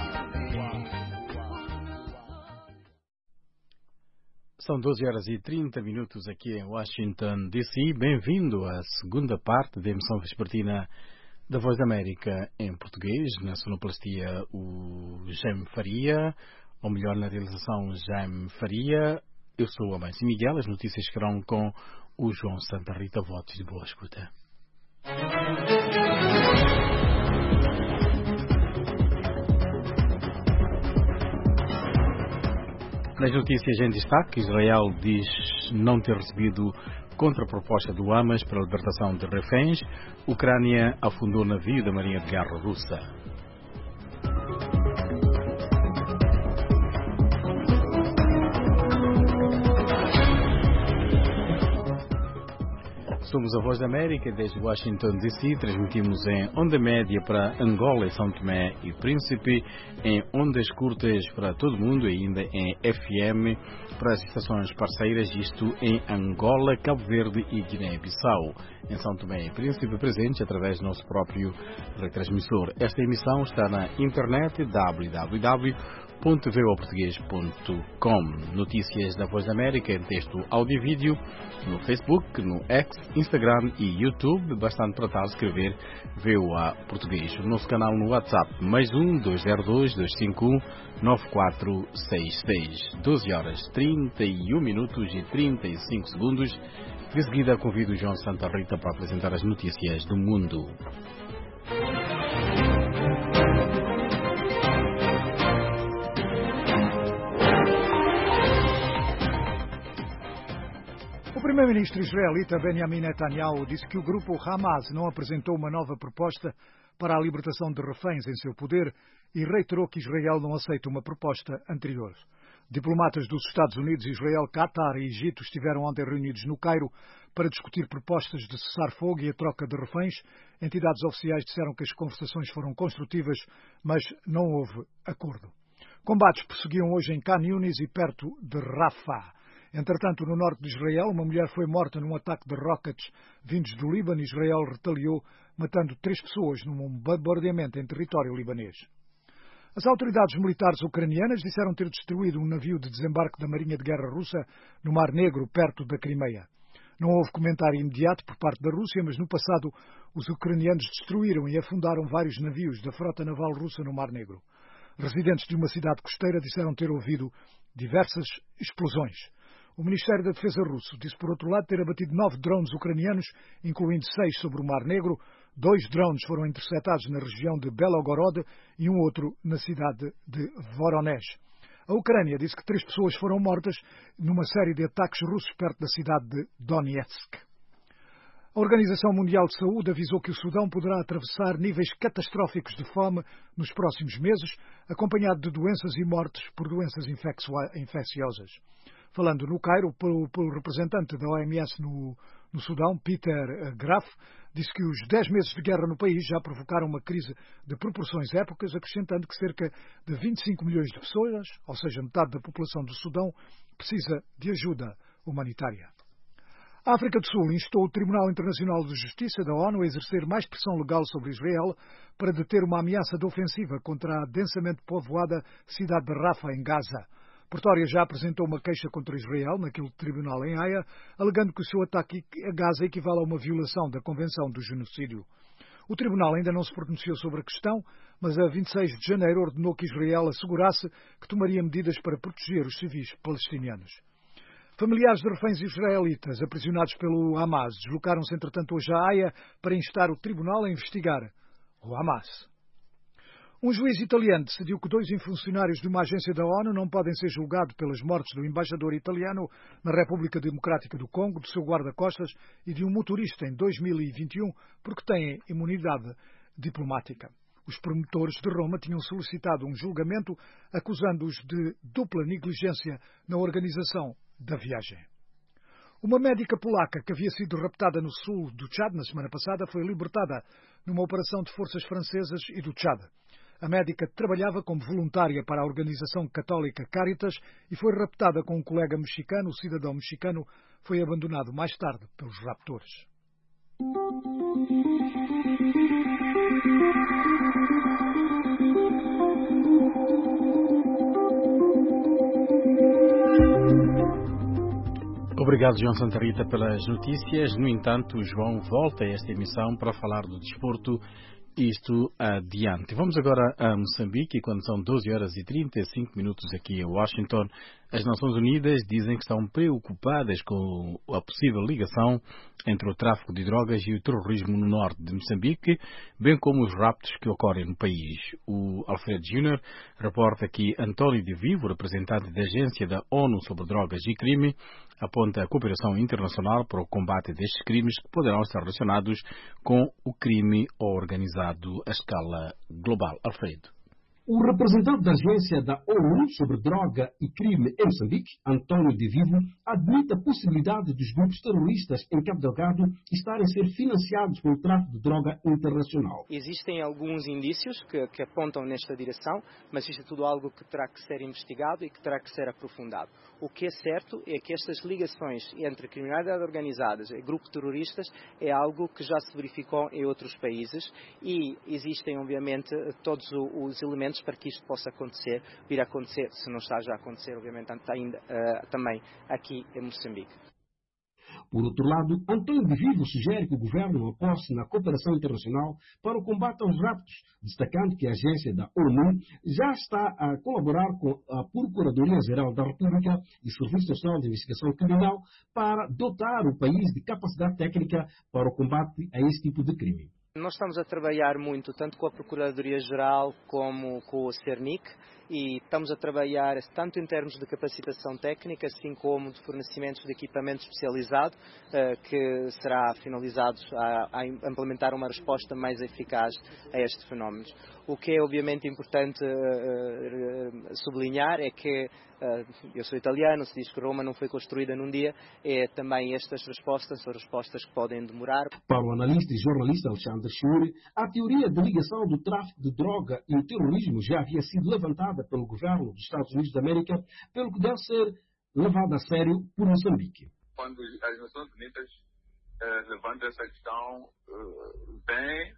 São doze horas e trinta minutos aqui em Washington, D C Bem-vindo à segunda parte da emissão vespertina da Voz da América em português. Na sonoplastia, o Jaime Faria, ou melhor, na realização Jaime Faria. Eu sou a Mãe Miguel. As notícias ficarão com o João Santa Rita. Votos de boa escuta. Nas notícias em destaque, Israel diz não ter recebido contraproposta do Hamas para a libertação de reféns. Ucrânia afundou navio da Marinha de Guerra russa. Somos a Voz da América desde Washington D C. Transmitimos em onda média para Angola e São Tomé e Príncipe, em ondas curtas para todo o mundo e ainda em F M para as estações parceiras, isto em Angola, Cabo Verde e Guiné-Bissau. Em São Tomé e Príncipe presentes através do nosso próprio retransmissor. Esta emissão está na internet w w w ponto v o português ponto com. Notícias da Voz da América em texto, áudio e vídeo no Facebook, no X, Instagram e YouTube. Bastante tratar de escrever V O A Português. O nosso canal no WhatsApp, mais um dois zero dois dois cinco um nove quatro seis seis. doze horas trinta e um minutos e trinta e cinco segundos. De seguida convido o João Santa Rita para apresentar as notícias do mundo. O primeiro-ministro israelita Benjamin Netanyahu disse que o grupo Hamas não apresentou uma nova proposta para a libertação de reféns em seu poder e reiterou que Israel não aceita uma proposta anterior. Diplomatas dos Estados Unidos, Israel, Qatar e Egito estiveram ontem reunidos no Cairo para discutir propostas de cessar-fogo e a troca de reféns. Entidades oficiais disseram que as conversações foram construtivas, mas não houve acordo. Combates prosseguiam hoje em Khan Yunis e perto de Rafah. Entretanto, no norte de Israel, uma mulher foi morta num ataque de rockets vindos do Líbano. Israel retaliou, matando três pessoas num bombardeamento em território libanês. As autoridades militares ucranianas disseram ter destruído um navio de desembarque da Marinha de Guerra russa no Mar Negro, perto da Crimeia. Não houve comentário imediato por parte da Rússia, mas no passado os ucranianos destruíram e afundaram vários navios da frota naval russa no Mar Negro. Residentes de uma cidade costeira disseram ter ouvido diversas explosões. O Ministério da Defesa russo disse, por outro lado, ter abatido nove drones ucranianos, incluindo seis sobre o Mar Negro. Dois drones foram interceptados na região de Belgorod e um outro na cidade de Voronezh. A Ucrânia disse que três pessoas foram mortas numa série de ataques russos perto da cidade de Donetsk. A Organização Mundial de Saúde avisou que o Sudão poderá atravessar níveis catastróficos de fome nos próximos meses, acompanhado de doenças e mortes por doenças infecciosas. Falando no Cairo, pelo, pelo representante da O M S no, no Sudão, Peter Graf, disse que os dez meses de guerra no país já provocaram uma crise de proporções épicas, acrescentando que cerca de vinte e cinco milhões de pessoas, ou seja, metade da população do Sudão, precisa de ajuda humanitária. A África do Sul instou o Tribunal Internacional de Justiça da ONU a exercer mais pressão legal sobre Israel para deter uma ameaça de ofensiva contra a densamente povoada cidade de Rafah, em Gaza. Pretória já apresentou uma queixa contra Israel naquele tribunal em Haia, alegando que o seu ataque a Gaza equivale a uma violação da Convenção do Genocídio. O tribunal ainda não se pronunciou sobre a questão, mas a vinte e seis de janeiro ordenou que Israel assegurasse que tomaria medidas para proteger os civis palestinianos. Familiares de reféns israelitas aprisionados pelo Hamas deslocaram-se entretanto hoje à Haia para instar o tribunal a investigar o Hamas. Um juiz italiano decidiu que dois funcionários de uma agência da ONU não podem ser julgados pelas mortes do embaixador italiano na República Democrática do Congo, do seu guarda-costas e de um motorista em dois mil e vinte e um, porque têm imunidade diplomática. Os promotores de Roma tinham solicitado um julgamento acusando-os de dupla negligência na organização da viagem. Uma médica polaca que havia sido raptada no sul do Tchad na semana passada foi libertada numa operação de forças francesas e do Tchad. A médica trabalhava como voluntária para a organização católica Caritas e foi raptada com um colega mexicano. O cidadão mexicano foi abandonado mais tarde pelos raptores. Obrigado, João Santa Rita, pelas notícias. No entanto, João volta a esta emissão para falar do desporto, isto adiante. Vamos agora a Moçambique, quando são doze horas e trinta e cinco minutos aqui em Washington. As Nações Unidas dizem que estão preocupadas com a possível ligação entre o tráfico de drogas e o terrorismo no norte de Moçambique, bem como os raptos que ocorrem no país. O Alfredo Júnior reporta que António de Vivo, representante da Agência da ONU sobre Drogas e Crime, aponta a cooperação internacional para o combate destes crimes que poderão estar relacionados com o crime organizado a escala global. Alfredo. O representante da agência da ONU sobre droga e crime em Moçambique, António de Vivo, admite a possibilidade dos grupos terroristas em Cabo Delgado estarem a ser financiados pelo tráfico de droga internacional. Existem alguns indícios que, que apontam nesta direção, mas isto é tudo algo que terá que ser investigado e que terá que ser aprofundado. O que é certo é que estas ligações entre criminalidade organizada e grupos terroristas é algo que já se verificou em outros países e existem, obviamente, todos os elementos para que isto possa acontecer, vir a acontecer, se não está já a acontecer, obviamente, ainda, uh, também aqui em Moçambique. Por outro lado, António de Vivo sugere que o governo aposte na cooperação internacional para o combate aos raptos, destacando que a agência da ONU já está a colaborar com a Procuradoria-Geral da República e Serviço Nacional de Investigação Criminal para dotar o país de capacidade técnica para o combate a esse tipo de crime. Nós estamos a trabalhar muito, tanto com a Procuradoria-Geral como com o CERNIC, e estamos a trabalhar tanto em termos de capacitação técnica, assim como de fornecimentos de equipamento especializado, que será finalizado a, a implementar uma resposta mais eficaz a estes fenómenos. O que é obviamente importante uh, sublinhar é que, uh, eu sou italiano, se diz que Roma não foi construída num dia, é também estas respostas, são respostas que podem demorar. Para o analista e jornalista Alexandre Schuri, a teoria de ligação do tráfico de droga e o terrorismo já havia sido levantada pelo governo dos Estados Unidos da América, pelo que deve ser levada a sério por Moçambique. Quando as Nações Unidas uh, levantam essa questão, uh, vem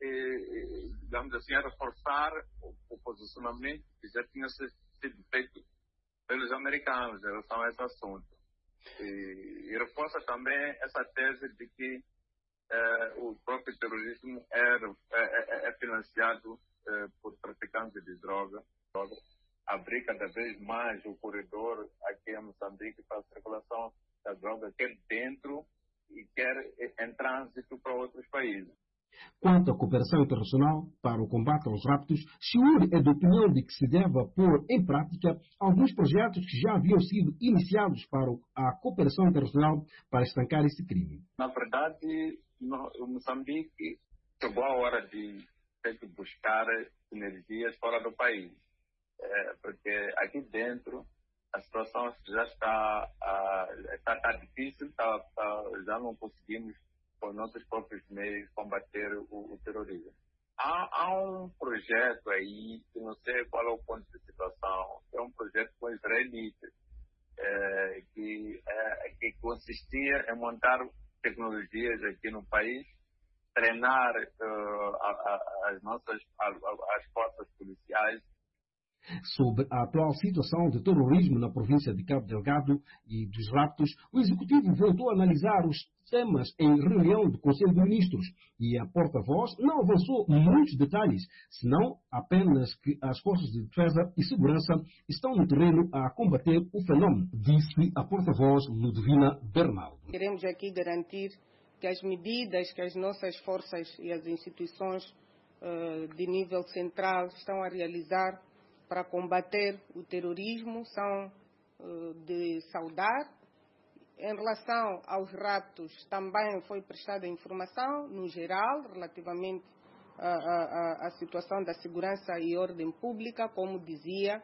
E, digamos assim, a reforçar o, o posicionamento que já tinha sido feito pelos americanos em relação a esse assunto. E, e reforça também essa tese de que eh, o próprio terrorismo é, é, é financiado eh, por traficantes de droga. droga. Abrir cada vez mais o corredor aqui em Moçambique para a circulação da droga, quer dentro e quer em trânsito para outros países. Quanto à cooperação internacional para o combate aos raptos, Schuri é da opinião de que se deve pôr em prática alguns projetos que já haviam sido iniciados para a cooperação internacional para estancar esse crime. Na verdade, no, Moçambique chegou a hora de ter que buscar sinergias fora do país, é, porque aqui dentro a situação já está, uh, está, está difícil, está, está, já não conseguimos com nossos próprios meios combater o, o terrorismo. Há, há um projeto aí, que não sei qual é o ponto de situação, é um projeto com israelitas, é, que, é, que consistia em montar tecnologias aqui no país, treinar uh, a, a, as nossas a, a, as forças policiais. Sobre a atual situação de terrorismo na província de Cabo Delgado e dos raptos, o Executivo voltou a analisar os temas em reunião do Conselho de Ministros e a porta-voz não avançou muitos detalhes, senão apenas que as forças de defesa e segurança estão no terreno a combater o fenómeno, disse a porta-voz Ludovina Bernardo. Queremos aqui garantir que as medidas que as nossas forças e as instituições uh, de nível central estão a realizar para combater o terrorismo são uh, de saudar. Em relação aos raptos, também foi prestada informação, no geral, relativamente à, à, à situação da segurança e ordem pública. Como dizia,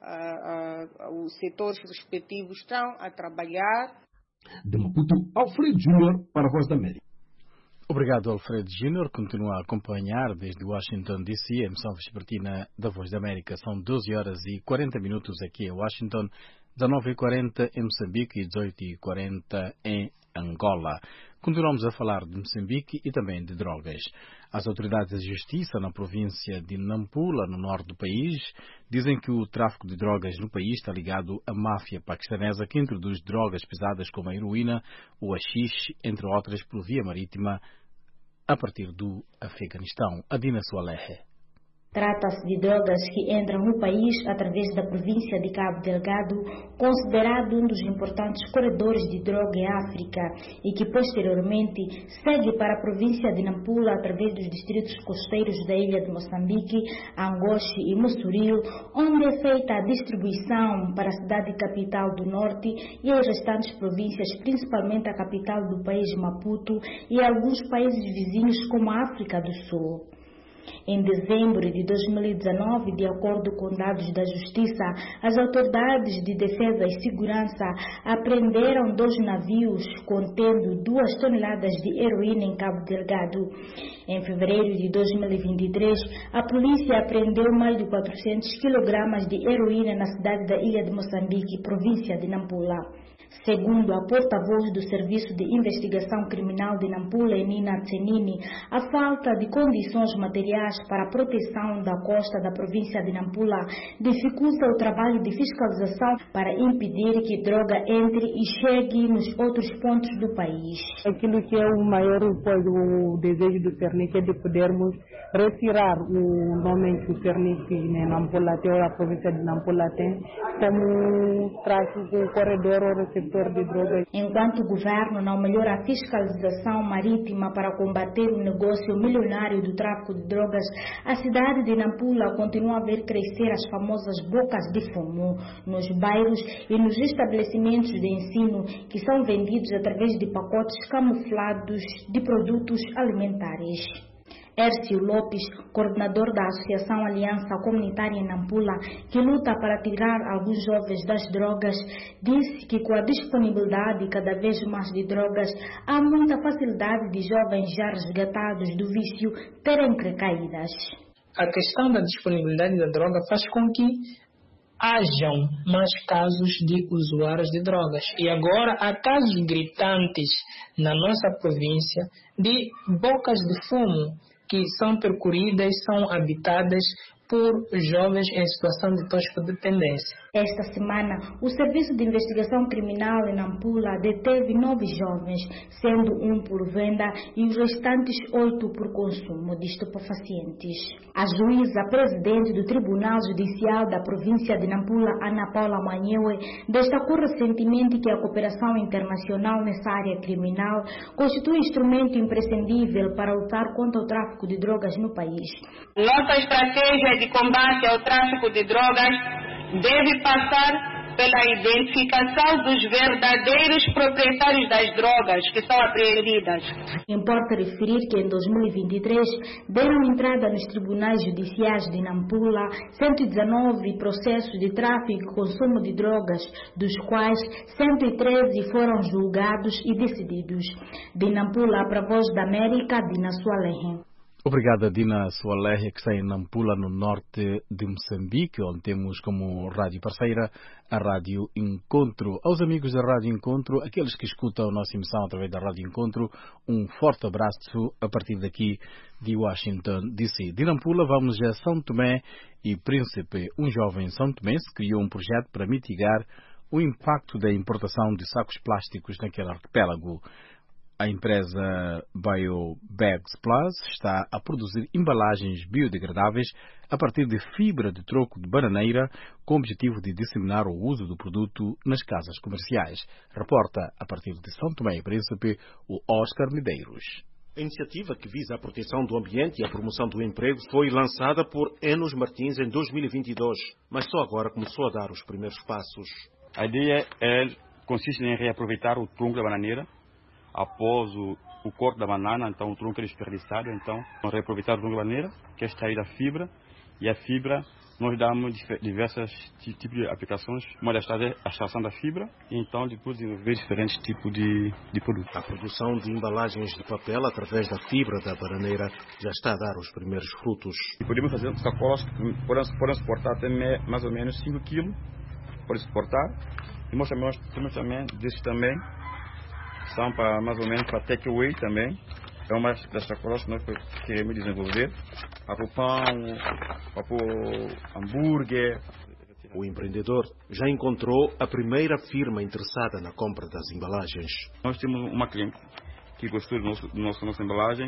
uh, uh, os setores respectivos estão a trabalhar. De Maputo, Alfredo Júnior para a Voz da América. Obrigado, Alfredo Júnior. Continua a acompanhar desde Washington, D C, a emissão vespertina da Voz da América. São doze horas e quarenta minutos aqui em Washington, dezenove e quarenta em Moçambique e dezoito e quarenta em Angola. Continuamos a falar de Moçambique e também de drogas. As autoridades da justiça na província de Nampula, no norte do país, dizem que o tráfico de drogas no país está ligado à máfia paquistanesa que introduz drogas pesadas como a heroína ou a haxixe, entre outras, por via marítima a partir do Afeganistão. Adina Soalehe. Trata-se de drogas que entram no país através da província de Cabo Delgado, considerado um dos importantes corredores de droga em África, e que posteriormente segue para a província de Nampula através dos distritos costeiros da ilha de Moçambique, Angoche e Mossoril, onde é feita a distribuição para a cidade capital do norte e as restantes províncias, principalmente a capital do país, Maputo, e alguns países vizinhos como a África do Sul. Em dezembro de dois mil e dezenove, de acordo com dados da Justiça, as autoridades de defesa e segurança apreenderam dois navios contendo duas toneladas de heroína em Cabo Delgado. Em fevereiro de dois mil e vinte e três, a polícia apreendeu mais de quatrocentos quilogramas de heroína na cidade da ilha de Moçambique, província de Nampula. Segundo a porta-voz do Serviço de Investigação Criminal de Nampula, Nina Tsenini, a falta de condições materiais para a proteção da costa da província de Nampula dificulta o trabalho de fiscalização para impedir que droga entre e chegue nos outros pontos do país. Aquilo que é o maior pois, o desejo do Cernic é de podermos retirar o nome que o Cernic em Nampula tem, ou a província de Nampula tem, como tráfico, corredor ou receptor de drogas. Enquanto o governo não melhora a fiscalização marítima para combater o negócio milionário do tráfico de drogas, a cidade de Nampula continua a ver crescer as famosas bocas de fumo nos bairros e nos estabelecimentos de ensino que são vendidos através de pacotes camuflados de produtos alimentares. Hércio Lopes, coordenador da Associação Aliança Comunitária em Nampula, que luta para tirar alguns jovens das drogas, disse que com a disponibilidade cada vez mais de drogas, há muita facilidade de jovens já resgatados do vício terem recaídas. A questão da disponibilidade da droga faz com que hajam mais casos de usuários de drogas. E agora há casos gritantes na nossa província de bocas de fumo que são percorridas, são habitadas por jovens em situação de toxicodependência. Esta semana, o Serviço de Investigação Criminal em Nampula deteve nove jovens, sendo um por venda e os restantes oito por consumo de estupefacientes. A juíza presidente do Tribunal Judicial da província de Nampula, Ana Paula Manhewe, destacou recentemente que a cooperação internacional nessa área criminal constitui instrumento imprescindível para lutar contra o tráfico de drogas no país. Nossa estratégia de combate ao tráfico de drogas deve passar pela identificação dos verdadeiros proprietários das drogas que são apreendidas. Importa referir que em dois mil e vinte e três deram entrada nos tribunais judiciais de Nampula cento e dezenove processos de tráfico e consumo de drogas, dos quais cento e treze foram julgados e decididos. De Nampula para a Voz da América, Dina Soalehe. Obrigada, Dina Soalehe, que está em Nampula, no norte de Moçambique, onde temos como rádio parceira a Rádio Encontro. Aos amigos da Rádio Encontro, aqueles que escutam a nossa emissão através da Rádio Encontro, um forte abraço a partir daqui de Washington, D C. De Nampula vamos a São Tomé e Príncipe. Um jovem são tomense criou um projeto para mitigar o impacto da importação de sacos plásticos naquele arquipélago. A empresa BioBags Plus está a produzir embalagens biodegradáveis a partir de fibra de troco de bananeira, com o objetivo de disseminar o uso do produto nas casas comerciais. Reporta, a partir de São Tomé e Príncipe, o Oscar Medeiros. A iniciativa, que visa a proteção do ambiente e a promoção do emprego, foi lançada por Enos Martins em dois mil e vinte e dois, mas só agora começou a dar os primeiros passos. A ideia é, consiste em reaproveitar o tronco da bananeira após o, o corte da banana. Então o tronco é desperdiçado, então vamos reaproveitar o tronco da bananeira, que é extrair da fibra, e a fibra nós damos diversos tipos de aplicações. Uma das é a extração da fibra, e então depois desenvolver diferentes tipos de, de produtos. A produção de embalagens de papel através da fibra da bananeira já está a dar os primeiros frutos. E podemos fazer sacolas que podem, podem suportar até mais ou menos cinco quilos, podem suportar. E nós também, temos também desses também, são para mais ou menos para takeaway também. É uma das sacolas que nós queremos desenvolver. Para o pão, para o hambúrguer. O empreendedor já encontrou a primeira firma interessada na compra das embalagens. Nós temos uma cliente que gostou do nosso, do nosso, nossa embalagem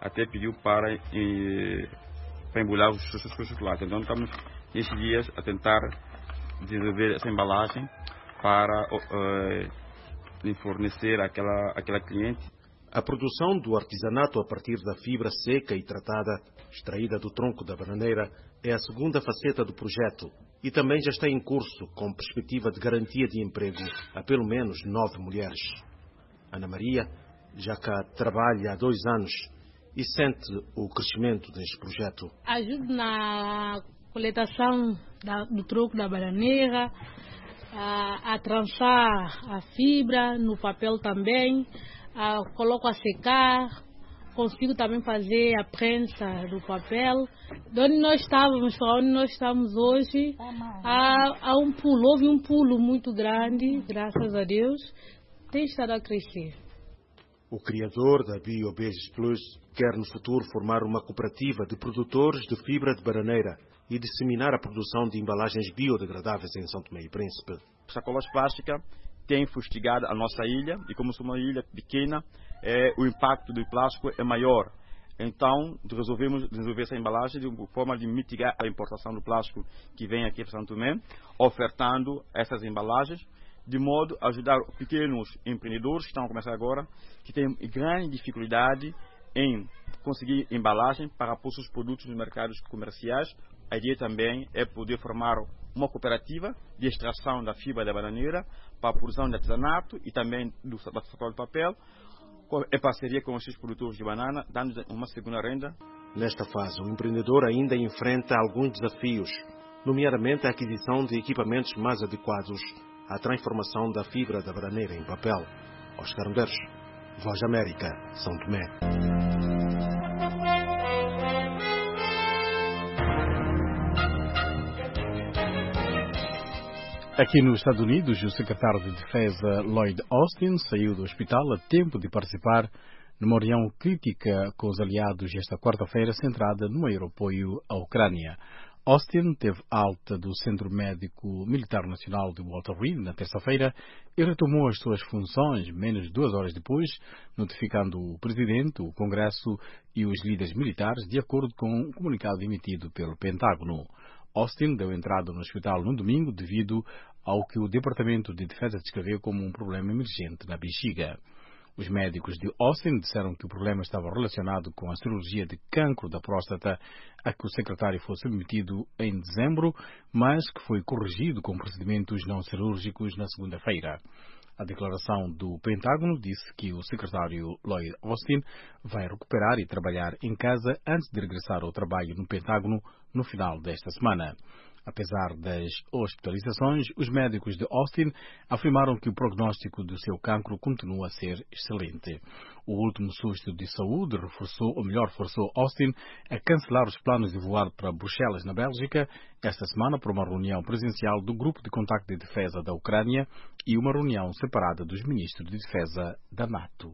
até pediu para, eh, para embrulhar os seus chocolates. Então estamos nestes dias a tentar desenvolver essa embalagem para uh, fornecer àquela, àquela cliente. A produção do artesanato a partir da fibra seca e tratada, extraída do tronco da bananeira, é a segunda faceta do projeto e também já está em curso, com perspectiva de garantia de emprego a pelo menos nove mulheres. Ana Maria já cá trabalha há dois anos e sente o crescimento deste projeto. Ajudo na coletação da, do tronco da bananeira, a, a trançar a fibra, no papel também, a, coloco a secar, consigo também fazer a prensa do papel. De onde nós estávamos para onde nós estamos hoje, há, há um pulo, houve um pulo muito grande, graças a Deus, tem estado a crescer. O criador da BioBasis Plus quer no futuro formar uma cooperativa de produtores de fibra de bananeira e disseminar a produção de embalagens biodegradáveis em São Tomé e Príncipe. Sacolas plásticas têm fustigado a nossa ilha e como somos uma ilha pequena, é, o impacto do plástico é maior. Então, resolvemos desenvolver essa embalagem de uma forma de mitigar a importação do plástico que vem aqui para São Tomé, ofertando essas embalagens, de modo a ajudar pequenos empreendedores que estão a começar agora, que têm grande dificuldade em conseguir embalagem para pôr seus produtos nos mercados comerciais. A ideia também é poder formar uma cooperativa de extração da fibra da bananeira para a produção de artesanato e também do sacola de papel, em parceria com os seus produtores de banana, dando uma segunda renda. Nesta fase, o empreendedor ainda enfrenta alguns desafios, nomeadamente a aquisição de equipamentos mais adequados à transformação da fibra da bananeira em papel. Oscar Medeiros, Voz América, São Tomé. Aqui nos Estados Unidos, o secretário de Defesa Lloyd Austin saiu do hospital a tempo de participar numa reunião crítica com os aliados esta quarta-feira centrada no maior apoio à Ucrânia. Austin teve alta do Centro Médico Militar Nacional de Walter Reed na terça-feira e retomou as suas funções menos de duas horas depois, notificando o Presidente, o Congresso e os líderes militares, de acordo com um comunicado emitido pelo Pentágono. Austin deu entrada no hospital no domingo devido ao que o Departamento de Defesa descreveu como um problema emergente na bexiga. Os médicos de Austin disseram que o problema estava relacionado com a cirurgia de cancro da próstata a que o secretário foi submetido em dezembro, mas que foi corrigido com procedimentos não cirúrgicos na segunda-feira. A declaração do Pentágono disse que o secretário Lloyd Austin vai recuperar e trabalhar em casa antes de regressar ao trabalho no Pentágono no final desta semana. Apesar das hospitalizações, os médicos de Austin afirmaram que o prognóstico do seu cancro continua a ser excelente. O último susto de saúde reforçou, ou melhor, forçou Austin a cancelar os planos de voar para Bruxelas, na Bélgica, esta semana para uma reunião presencial do Grupo de Contacto de Defesa da Ucrânia e uma reunião separada dos ministros de Defesa da NATO.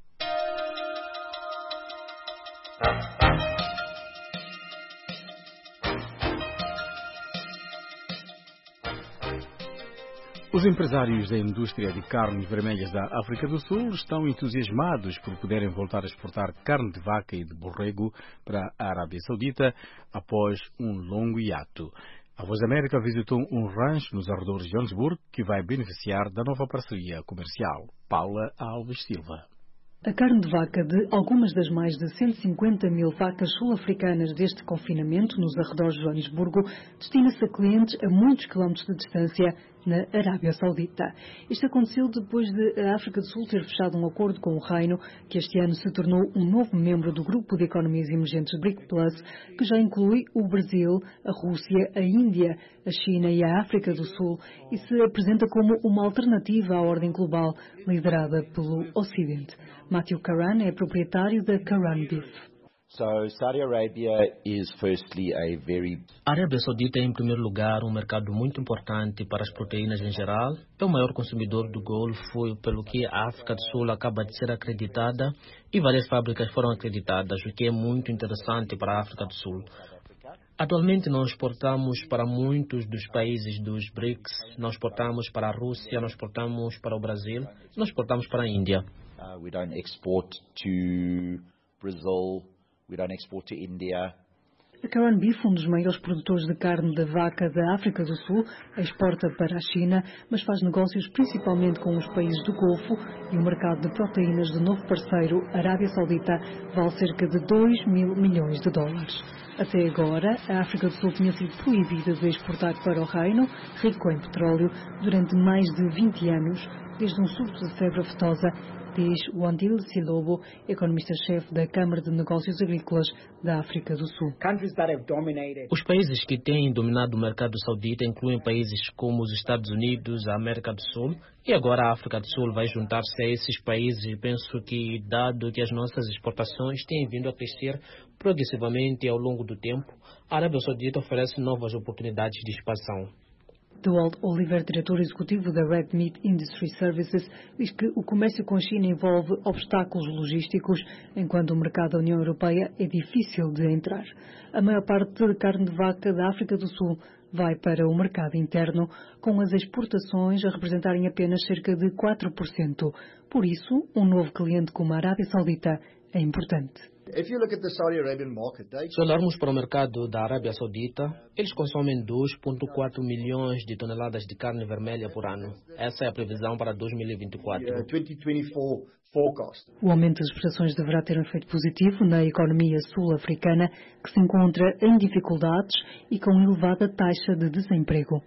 Os empresários da indústria de carnes vermelhas da África do Sul estão entusiasmados por poderem voltar a exportar carne de vaca e de borrego para a Arábia Saudita após um longo hiato. A Voz da América visitou um rancho nos arredores de Johannesburg que vai beneficiar da nova parceria comercial. Paula Alves Silva. A carne de vaca de algumas das mais de cento e cinquenta mil vacas sul-africanas deste confinamento nos arredores de Joanesburgo destina-se a clientes a muitos quilómetros de distância na Arábia Saudita. Isto aconteceu depois de a África do Sul ter fechado um acordo com o Reino, que este ano se tornou um novo membro do grupo de economias emergentes BRIC Plus, que já inclui o Brasil, a Rússia, a Índia, a China e a África do Sul e se apresenta como uma alternativa à ordem global liderada pelo Ocidente. Matthew Karan é proprietário da Karan Beef. So, Saudi Arabia is firstly a very... A Arábia Saudita é, em primeiro lugar, um mercado muito importante para as proteínas em geral. É o maior consumidor do Golfo, pelo que a África do Sul acaba de ser acreditada e várias fábricas foram acreditadas, o que é muito interessante para a África do Sul. Atualmente, nós exportamos para muitos dos países dos BRICS. Nós exportamos para a Rússia, nós exportamos para o Brasil, nós exportamos para a Índia. Uh, we don't export to Brazil, We don't export to India. A Caron Beef, um dos maiores produtores de carne da vaca da África do Sul, exporta para a China, mas faz negócios principalmente com os países do Golfo e o mercado de proteínas do novo parceiro, Arábia Saudita, vale cerca de dois mil milhões de dólares. Até agora, a África do Sul tinha sido proibida de exportar para o reino, rico em petróleo, durante mais de vinte anos, desde um surto de febre aftosa, diz Wandil Silobo, economista-chefe da Câmara de Negócios Agrícolas da África do Sul. Os países que têm dominado o mercado saudita incluem países como os Estados Unidos, a América do Sul, e agora a África do Sul vai juntar-se a esses países e penso que, dado que as nossas exportações têm vindo a crescer progressivamente ao longo do tempo, a Arábia Saudita oferece novas oportunidades de expansão. Dewald Oliver, diretor executivo da Red Meat Industry Services, diz que o comércio com a China envolve obstáculos logísticos, enquanto o mercado da União Europeia é difícil de entrar. A maior parte da carne de vaca da África do Sul vai para o mercado interno, com as exportações a representarem apenas cerca de quatro por cento. Por isso, um novo cliente como a Arábia Saudita é importante. Se olharmos para o mercado da Arábia Saudita, eles consomem dois vírgula quatro milhões de toneladas de carne vermelha por ano. Essa é a previsão para dois mil e vinte e quatro. O aumento das exportações deverá ter um efeito positivo na economia sul-africana, que se encontra em dificuldades e com elevada taxa de desemprego.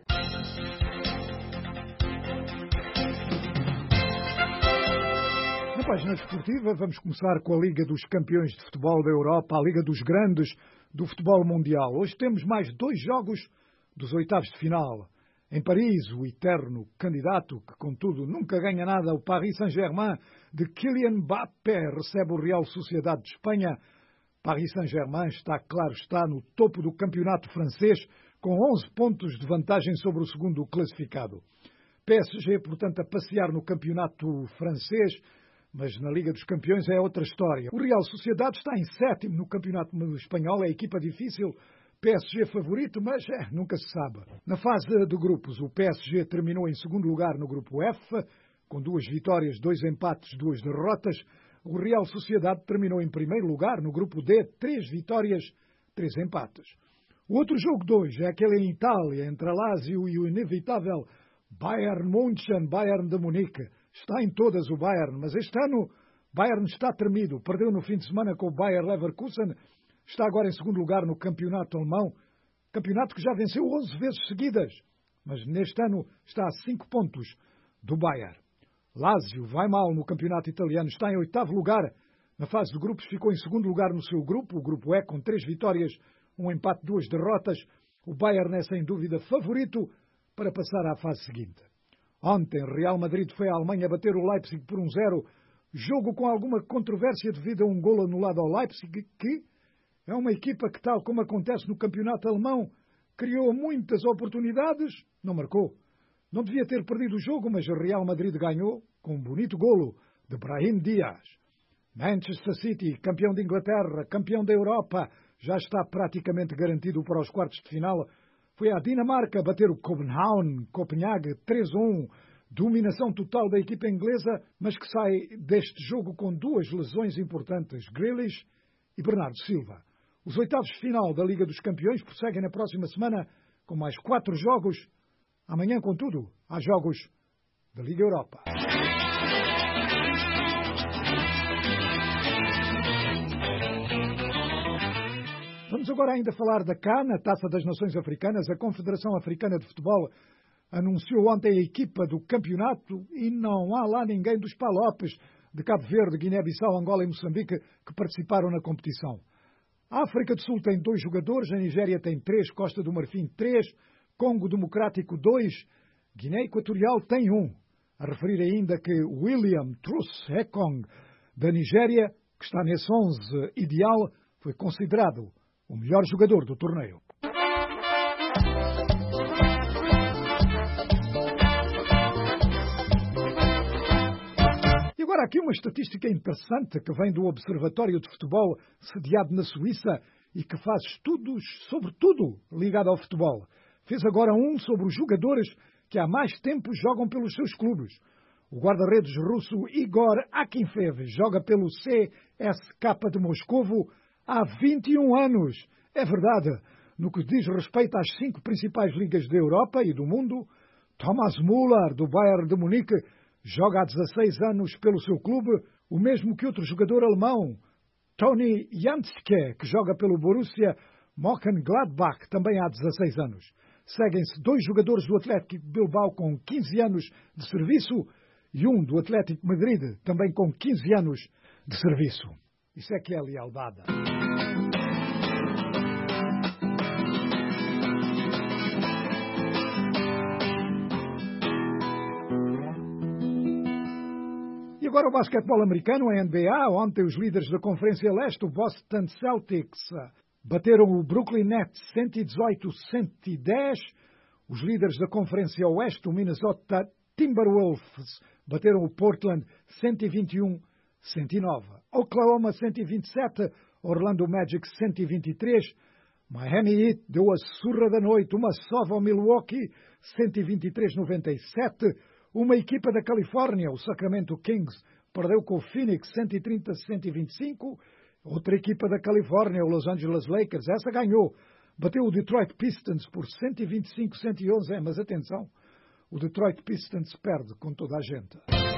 Na página desportiva, vamos começar com a Liga dos Campeões de Futebol da Europa, a Liga dos Grandes do Futebol Mundial. Hoje temos mais dois jogos dos oitavos de final. Em Paris, o eterno candidato, que contudo nunca ganha nada, o Paris Saint-Germain de Kylian Mbappé, recebe o Real Sociedade de Espanha. Paris Saint-Germain está, claro, está no topo do campeonato francês, com onze pontos de vantagem sobre o segundo classificado. P S G, portanto, a passear no campeonato francês, mas na Liga dos Campeões é outra história. O Real Sociedade está em sétimo no campeonato espanhol, é equipa difícil, P S G favorito, mas é, nunca se sabe. Na fase de grupos, o P S G terminou em segundo lugar no grupo F, com duas vitórias, dois empates, duas derrotas. O Real Sociedade terminou em primeiro lugar no grupo D, três vitórias, três empates. O outro jogo de hoje é aquele em Itália, entre a Lazio e o inevitável Bayern München, Bayern de Munique. Está em todas o Bayern, mas este ano Bayern está tremido. Perdeu no fim de semana com o Bayer Leverkusen. Está agora em segundo lugar no campeonato alemão. Campeonato que já venceu onze vezes seguidas. Mas neste ano está a cinco pontos do Bayern. Lazio vai mal no campeonato italiano. Está em oitavo lugar. Na fase de grupos ficou em segundo lugar no seu grupo. O grupo E com três vitórias, um empate, duas derrotas. O Bayern é sem dúvida favorito para passar à fase seguinte. Ontem, Real Madrid foi à Alemanha bater o Leipzig por um zero, jogo com alguma controvérsia devido a um golo anulado ao Leipzig, que é uma equipa que, tal como acontece no campeonato alemão, criou muitas oportunidades, não marcou. Não devia ter perdido o jogo, mas o Real Madrid ganhou com um bonito golo de Brahim Diaz. Manchester City, campeão de Inglaterra, campeão da Europa, já está praticamente garantido para os quartos de final. Foi à Dinamarca bater o Copenhagen, Copenhague três a um, dominação total da equipa inglesa, mas que sai deste jogo com duas lesões importantes, Grealish e Bernardo Silva. Os oitavos de final da Liga dos Campeões prosseguem na próxima semana com mais quatro jogos. Amanhã, contudo, há jogos da Liga Europa. Vamos agora ainda falar da C A N, a Taça das Nações Africanas. A Confederação Africana de Futebol anunciou ontem a equipa do campeonato e não há lá ninguém dos Palopes, de Cabo Verde, Guiné-Bissau, Angola e Moçambique, que participaram na competição. A África do Sul tem dois jogadores, a Nigéria tem três, Costa do Marfim três, Congo Democrático dois, Guiné Equatorial tem um. A referir ainda que William Troost-Ekong, da Nigéria, que está nesse onze ideal, foi considerado o melhor jogador do torneio. E agora aqui uma estatística interessante que vem do Observatório de Futebol sediado na Suíça e que faz estudos sobre tudo ligado ao futebol. Fez agora um sobre os jogadores que há mais tempo jogam pelos seus clubes. O guarda-redes russo Igor Akinfev joga pelo C S K A de Moscovo há vinte e um anos. É verdade. No que diz respeito às cinco principais ligas da Europa e do mundo, Thomas Müller, do Bayern de Munique, joga há dezasseis anos pelo seu clube, o mesmo que outro jogador alemão, Toni Jantzke, que joga pelo Borussia Mönchengladbach, também há dezasseis anos. Seguem-se dois jogadores do Atlético Bilbao com quinze anos de serviço e um do Atlético Madrid, também com quinze anos de serviço. Isso é que é lealdade. E agora o basquetebol americano, a N B A. Ontem os líderes da Conferência Leste, o Boston Celtics, bateram o Brooklyn Nets cento e dezoito a cento e dez. Os líderes da Conferência Oeste, o Minnesota Timberwolves, bateram o Portland cento e vinte e um a cento e nove. Oklahoma cento e vinte e sete, Orlando Magic cento e vinte e três. Miami Heat deu a surra da noite, uma sova ao Milwaukee cento e vinte e três a noventa e sete. Uma equipa da Califórnia, o Sacramento Kings, perdeu com o Phoenix cento e trinta a cento e vinte e cinco. Outra equipa da Califórnia, o Los Angeles Lakers, essa ganhou. Bateu o Detroit Pistons por cento e vinte e cinco a cento e onze. É, mas atenção, o Detroit Pistons perde com toda a gente.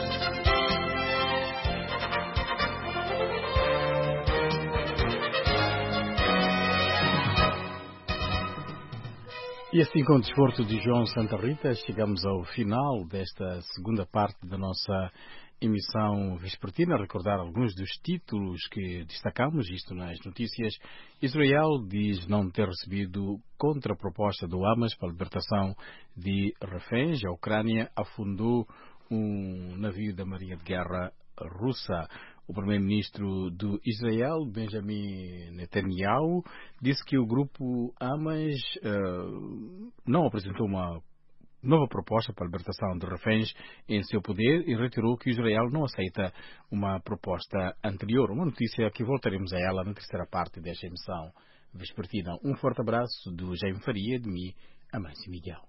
E assim, com o desporto de João Santa Rita, chegamos ao final desta segunda parte da nossa emissão vespertina. Recordar alguns dos títulos que destacamos, isto nas notícias. Israel diz não ter recebido contraproposta do Hamas para a libertação de reféns. A Ucrânia afundou um navio da Marinha de Guerra russa. O primeiro-ministro de Israel, Benjamin Netanyahu, disse que o grupo Hamas uh, não apresentou uma nova proposta para a libertação de reféns em seu poder e reiterou que Israel não aceita uma proposta anterior. Uma notícia que voltaremos a ela na terceira parte desta emissão vespertina. Um forte abraço do Jaime Faria, de mim, Amâncio Miguel.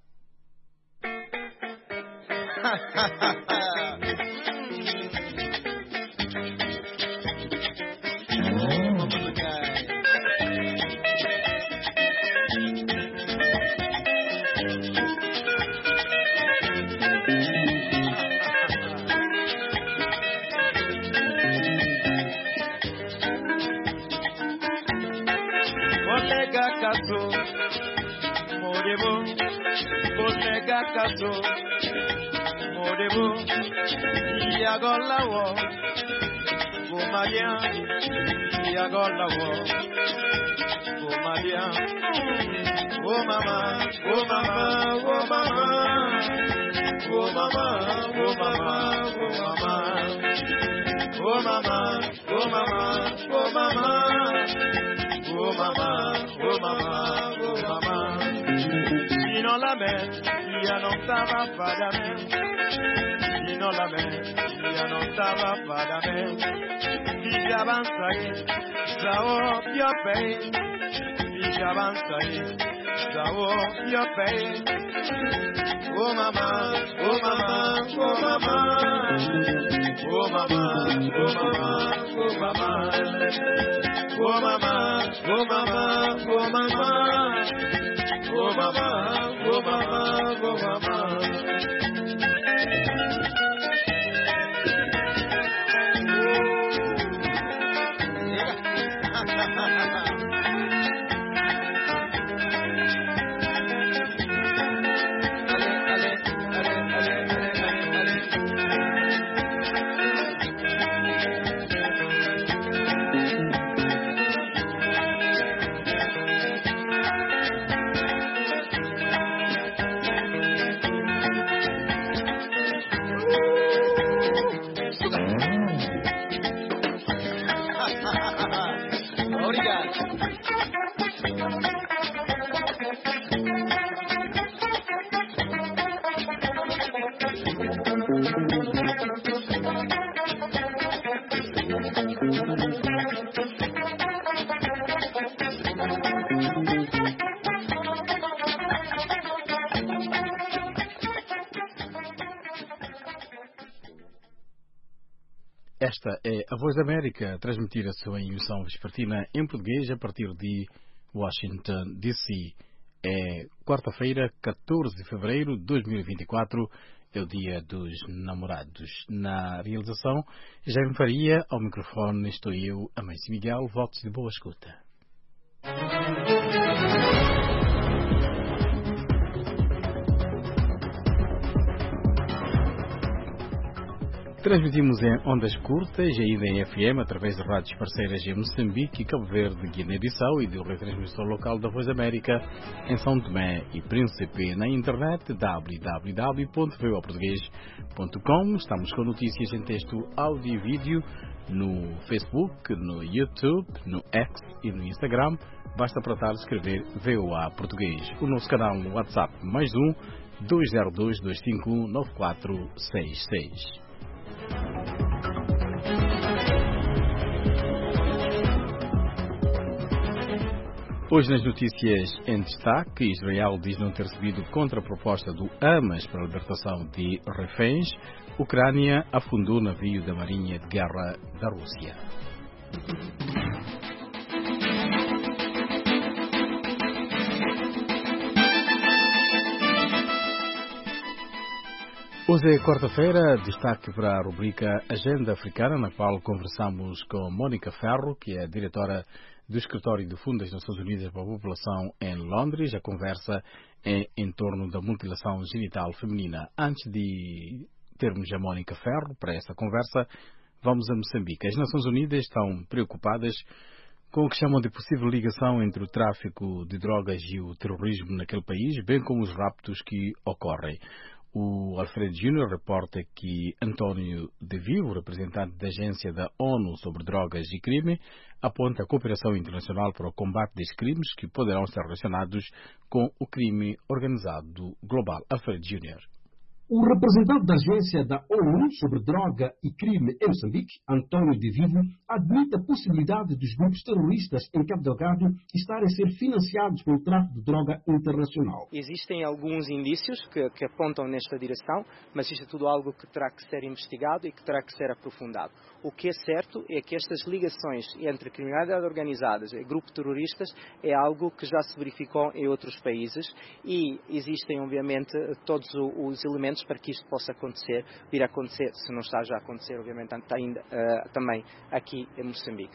Caso Morebo Yagolawo Gomalia Yagolawo Gomalia Oh mama Oh mama Oh mama Oh mama Oh mama Oh mama Oh mama Oh mama Oh mama Oh mama Oh mama Oh mama Sinon la mer ya no estaba para mí, y no la ve, ya no estaba para mí, y ya avanza ahí, Sao your pain, y ya avanza ahí, Sao your pain, oh mamá, oh mamá, oh mamá, oh mamá, oh mamá, oh mamá, oh mamá, oh mamá, oh mamá. Oh mama, oh mama, oh mama. Esta é a Voz da América, a transmitir a sua emissão vespertina em português a partir de Washington, D C. É quarta-feira, catorze de fevereiro de dois mil e vinte e quatro, é o dia dos namorados. Na realização, Jaime Faria, ao microfone estou eu, Ameice Miguel, votos de boa escuta. Transmitimos em ondas curtas e ainda em F M através de rádios parceiras em Moçambique, Cabo Verde, Guiné-Bissau e do retransmissor local da Voz da América em São Tomé e Príncipe. Na internet w w w ponto v o português ponto com. Estamos com notícias em texto, áudio e vídeo no Facebook, no YouTube, no X e no Instagram. Basta tratar de escrever V O A Português. O nosso canal no WhatsApp mais um dois zero dois, dois cinco um, nove quatro seis seis. Hoje nas notícias em destaque, Israel diz não ter recebido contraproposta do Hamas para a libertação de reféns. Ucrânia afundou o navio da Marinha de Guerra da Rússia. Hoje é quarta-feira, destaque para a rubrica Agenda Africana, na qual conversamos com Mônica Ferro, que é diretora do Escritório do Fundo das Nações Unidas para a População em Londres. A conversa é em torno da mutilação genital feminina. Antes de termos a Mônica Ferro para esta conversa, vamos a Moçambique. As Nações Unidas estão preocupadas com o que chamam de possível ligação entre o tráfico de drogas e o terrorismo naquele país, bem como os raptos que ocorrem. O Alfredo Júnior reporta que António de Vivo, representante da Agência da ONU sobre Drogas e Crime, aponta a cooperação internacional para o combate destes crimes que poderão estar relacionados com o crime organizado global. Alfredo Júnior. O representante da Agência da ONU sobre Droga e Crime em Moçambique, António de Vivo, admite a possibilidade dos grupos terroristas em Cabo Delgado estarem a ser financiados pelo tráfico de droga internacional. Existem alguns indícios que, que apontam nesta direção, mas isto é tudo algo que terá que ser investigado e que terá que ser aprofundado. O que é certo é que estas ligações entre criminalidade organizada e grupos terroristas é algo que já se verificou em outros países e existem, obviamente, todos os elementos para que isto possa acontecer, vir a acontecer, se não está já a acontecer, obviamente, ainda, uh, também aqui em Moçambique.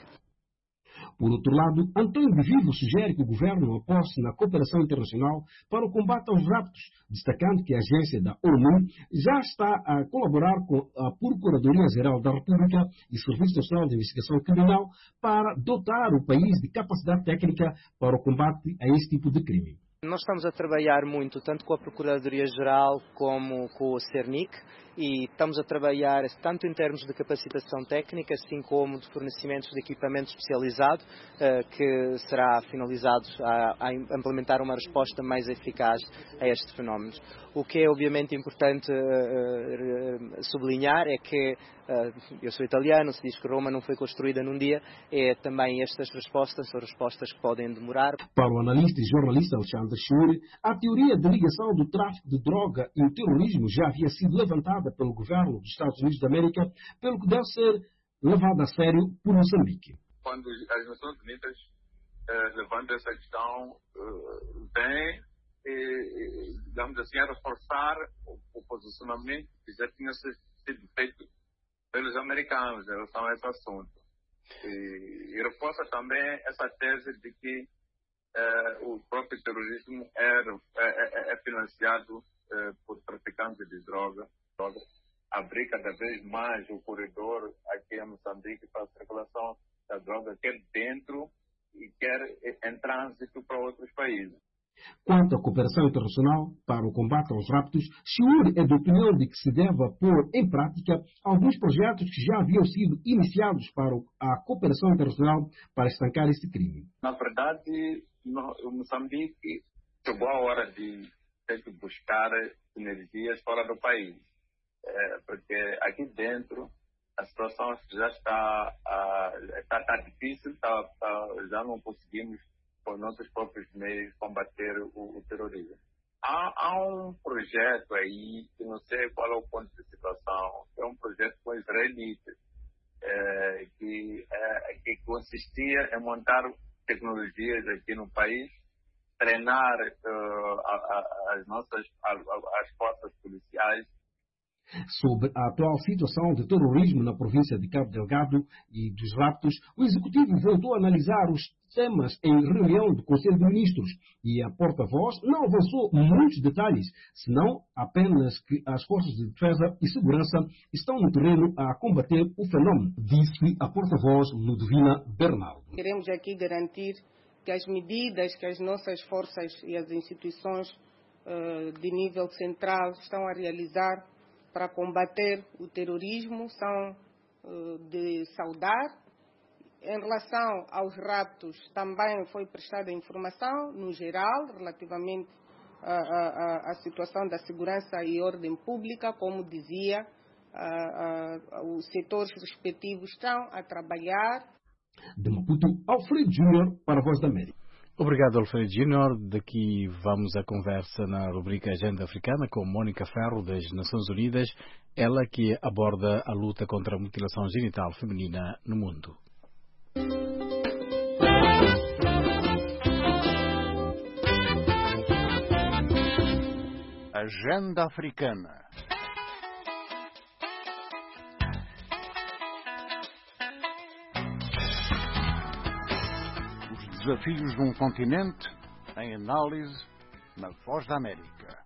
Por outro lado, António de Vivo sugere que o governo aposte na cooperação internacional para o combate aos raptos, destacando que a agência da ONU já está a colaborar com a Procuradoria-Geral da República e Serviço Nacional de Investigação Criminal para dotar o país de capacidade técnica para o combate a esse tipo de crime. Nós estamos a trabalhar muito, tanto com a Procuradoria-Geral como com o CERNIC, e estamos a trabalhar tanto em termos de capacitação técnica, assim como de fornecimentos de equipamento especializado, uh, que será finalizado a, a implementar uma resposta mais eficaz a estes fenómenos. O que é obviamente importante uh, uh, sublinhar é que, uh, eu sou italiano, se diz que Roma não foi construída num dia, é também estas respostas, são respostas que podem demorar. Para o analista e jornalista Alexandre Schur, a teoria de ligação do tráfico de droga e o terrorismo já havia sido levantada pelo governo dos Estados Unidos da América, pelo que deve ser levado a sério por Moçambique. Quando as Nações Unidas eh, levantam essa questão, eh, vem, eh, digamos assim, a reforçar o, o posicionamento que já tinha sido feito pelos americanos em relação a esse assunto. E, e reforça também essa tese de que eh, o próprio terrorismo é, é, é financiado eh, por traficantes de droga. droga. Abrir cada vez mais o corredor aqui em Moçambique para a circulação da droga, quer dentro e quer em trânsito para outros países. Quanto à cooperação internacional para o combate aos raptos, Schur é de opinião de que se deve pôr em prática alguns projetos que já haviam sido iniciados para a cooperação internacional para estancar este crime. Na verdade, no Moçambique chegou a hora de ter que buscar sinergias fora do país. É, porque aqui dentro a situação já está, uh, está, está difícil, está, está, já não conseguimos, por nossos próprios meios, combater o, o terrorismo. Há, há um projeto aí, que não sei qual é o ponto de situação, é um projeto com israelitas, eh, que, eh, que consistia em montar tecnologias aqui no país, treinar uh, a, a, as nossas a, as forças policiais. Sobre a atual situação de terrorismo na província de Cabo Delgado e dos raptos, o Executivo voltou a analisar os temas em reunião do Conselho de Ministros e a porta-voz não avançou muitos detalhes, senão apenas que as forças de defesa e segurança estão no terreno a combater o fenômeno, disse a porta-voz Ludovina Bernardo. Queremos aqui garantir que as medidas que as nossas forças e as instituições uh, de nível central estão a realizar para combater o terrorismo são uh, de saudar. Em relação aos raptos, também foi prestada informação, no geral, relativamente à situação da segurança e ordem pública. Como dizia, uh, uh, os setores respectivos estão a trabalhar. De Maputo, Alfredo Júnior para a Voz da América. Obrigado, Alfredo Júnior. Daqui vamos à conversa na rubrica Agenda Africana com Mônica Ferro, das Nações Unidas, ela que aborda a luta contra a mutilação genital feminina no mundo. Agenda Africana. Desafios de um continente em análise na Voz da América.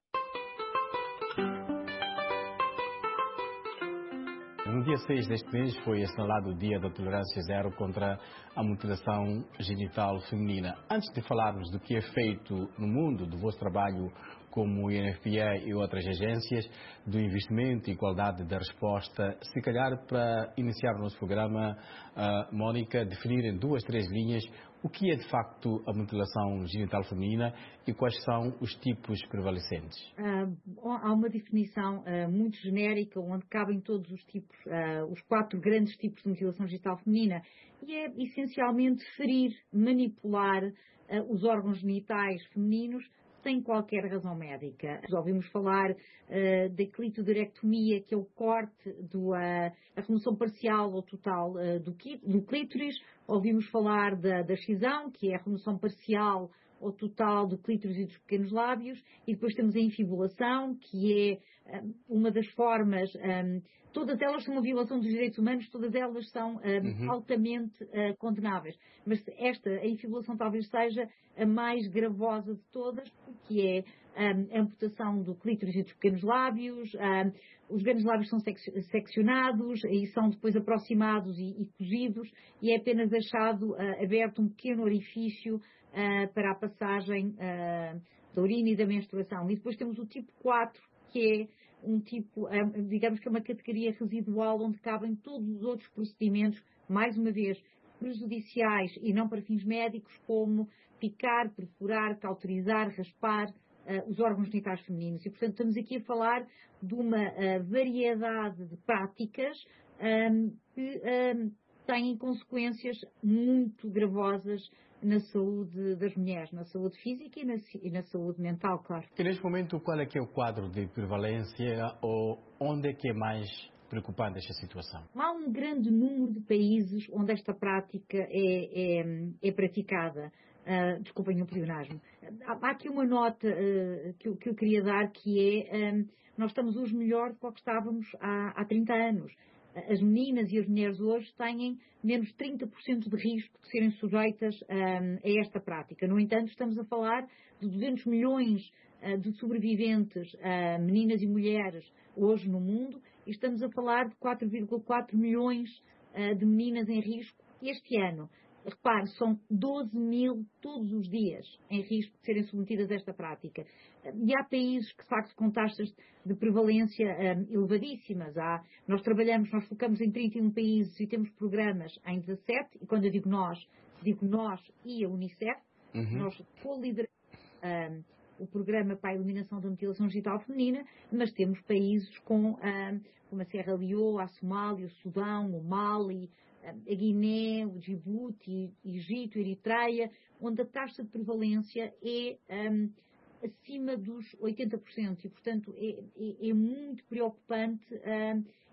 No dia seis deste mês foi assinalado o Dia da Tolerância Zero contra a mutilação genital feminina. Antes de falarmos do que é feito no mundo, do vosso trabalho como o I N F P A e outras agências, do investimento e igualdade da resposta, se calhar para iniciar o nosso programa, uh, Mônica, definir em duas, três linhas o que é de facto a mutilação genital feminina e quais são os tipos prevalecentes. Uh, há uma definição uh, muito genérica onde cabem todos os tipos, uh, os quatro grandes tipos de mutilação genital feminina, e é essencialmente ferir, manipular uh, os órgãos genitais femininos sem qualquer razão médica. Já ouvimos falar uh, da clitoridectomia, que é o corte, do, uh, a remoção parcial ou total uh, do, do clítoris. Ouvimos falar da, da excisão, que é a remoção parcial ou total do clítoris e dos pequenos lábios. E depois temos a infibulação, que é um, uma das formas... Um, todas elas são uma violação dos direitos humanos, todas elas são um, uhum. altamente uh, condenáveis. Mas esta, a infibulação, talvez seja a mais gravosa de todas, porque é um, a amputação do clítoris e dos pequenos lábios. Um, os grandes lábios são sec seccionados e são depois aproximados e, e cozidos, e é apenas deixado uh, aberto um pequeno orifício uh, para a passagem uh, da urina e da menstruação. E depois temos o tipo quatro, que é um tipo, digamos que é uma categoria residual onde cabem todos os outros procedimentos, mais uma vez, prejudiciais e não para fins médicos, como picar, perfurar, cauterizar, raspar uh, os órgãos genitais femininos. E, portanto, estamos aqui a falar de uma uh, variedade de práticas um, que um, têm consequências muito gravosas na saúde das mulheres, na saúde física e na, e na saúde mental, claro. E neste momento, qual é que é o quadro de prevalência ou onde é que é mais preocupante esta situação? Há um grande número de países onde esta prática é, é, é praticada. Uh, desculpem o pleonasmo. Há aqui uma nota uh, que, eu, que eu queria dar, que é, um, nós estamos hoje melhor do que estávamos há, há trinta anos. As meninas e as mulheres hoje têm menos de trinta por cento de risco de serem sujeitas um, a esta prática. No entanto, estamos a falar de duzentos milhões uh, de sobreviventes, uh, meninas e mulheres, hoje no mundo, e estamos a falar de quatro vírgula quatro milhões uh, de meninas em risco este ano. Repare, são doze mil todos os dias em risco de serem submetidas a esta prática. E há países que, de facto, com taxas de prevalência um, elevadíssimas. Há, nós trabalhamos, nós focamos em trinta e um países e temos programas em dezassete, e quando eu digo nós, digo nós e a Unicef. Uhum. Nós co-lideramos um, o programa para a eliminação da mutilação genital feminina, mas temos países com, um, como a Serra Leoa, a Somália, o Sudão, o Mali, a Guiné, o Djibouti, Egito, Eritreia, onde a taxa de prevalência é um, acima dos oitenta por cento e, portanto, é, é, é muito preocupante um,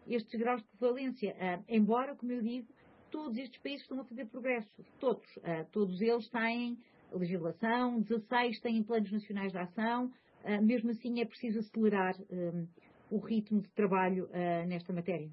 estes graus de prevalência. Uh, embora, como eu digo, todos estes países estão a fazer progresso. Todos. Uh, todos eles têm legislação, dezasseis têm planos nacionais de ação. Uh, mesmo assim, é preciso acelerar um, o ritmo de trabalho uh, nesta matéria.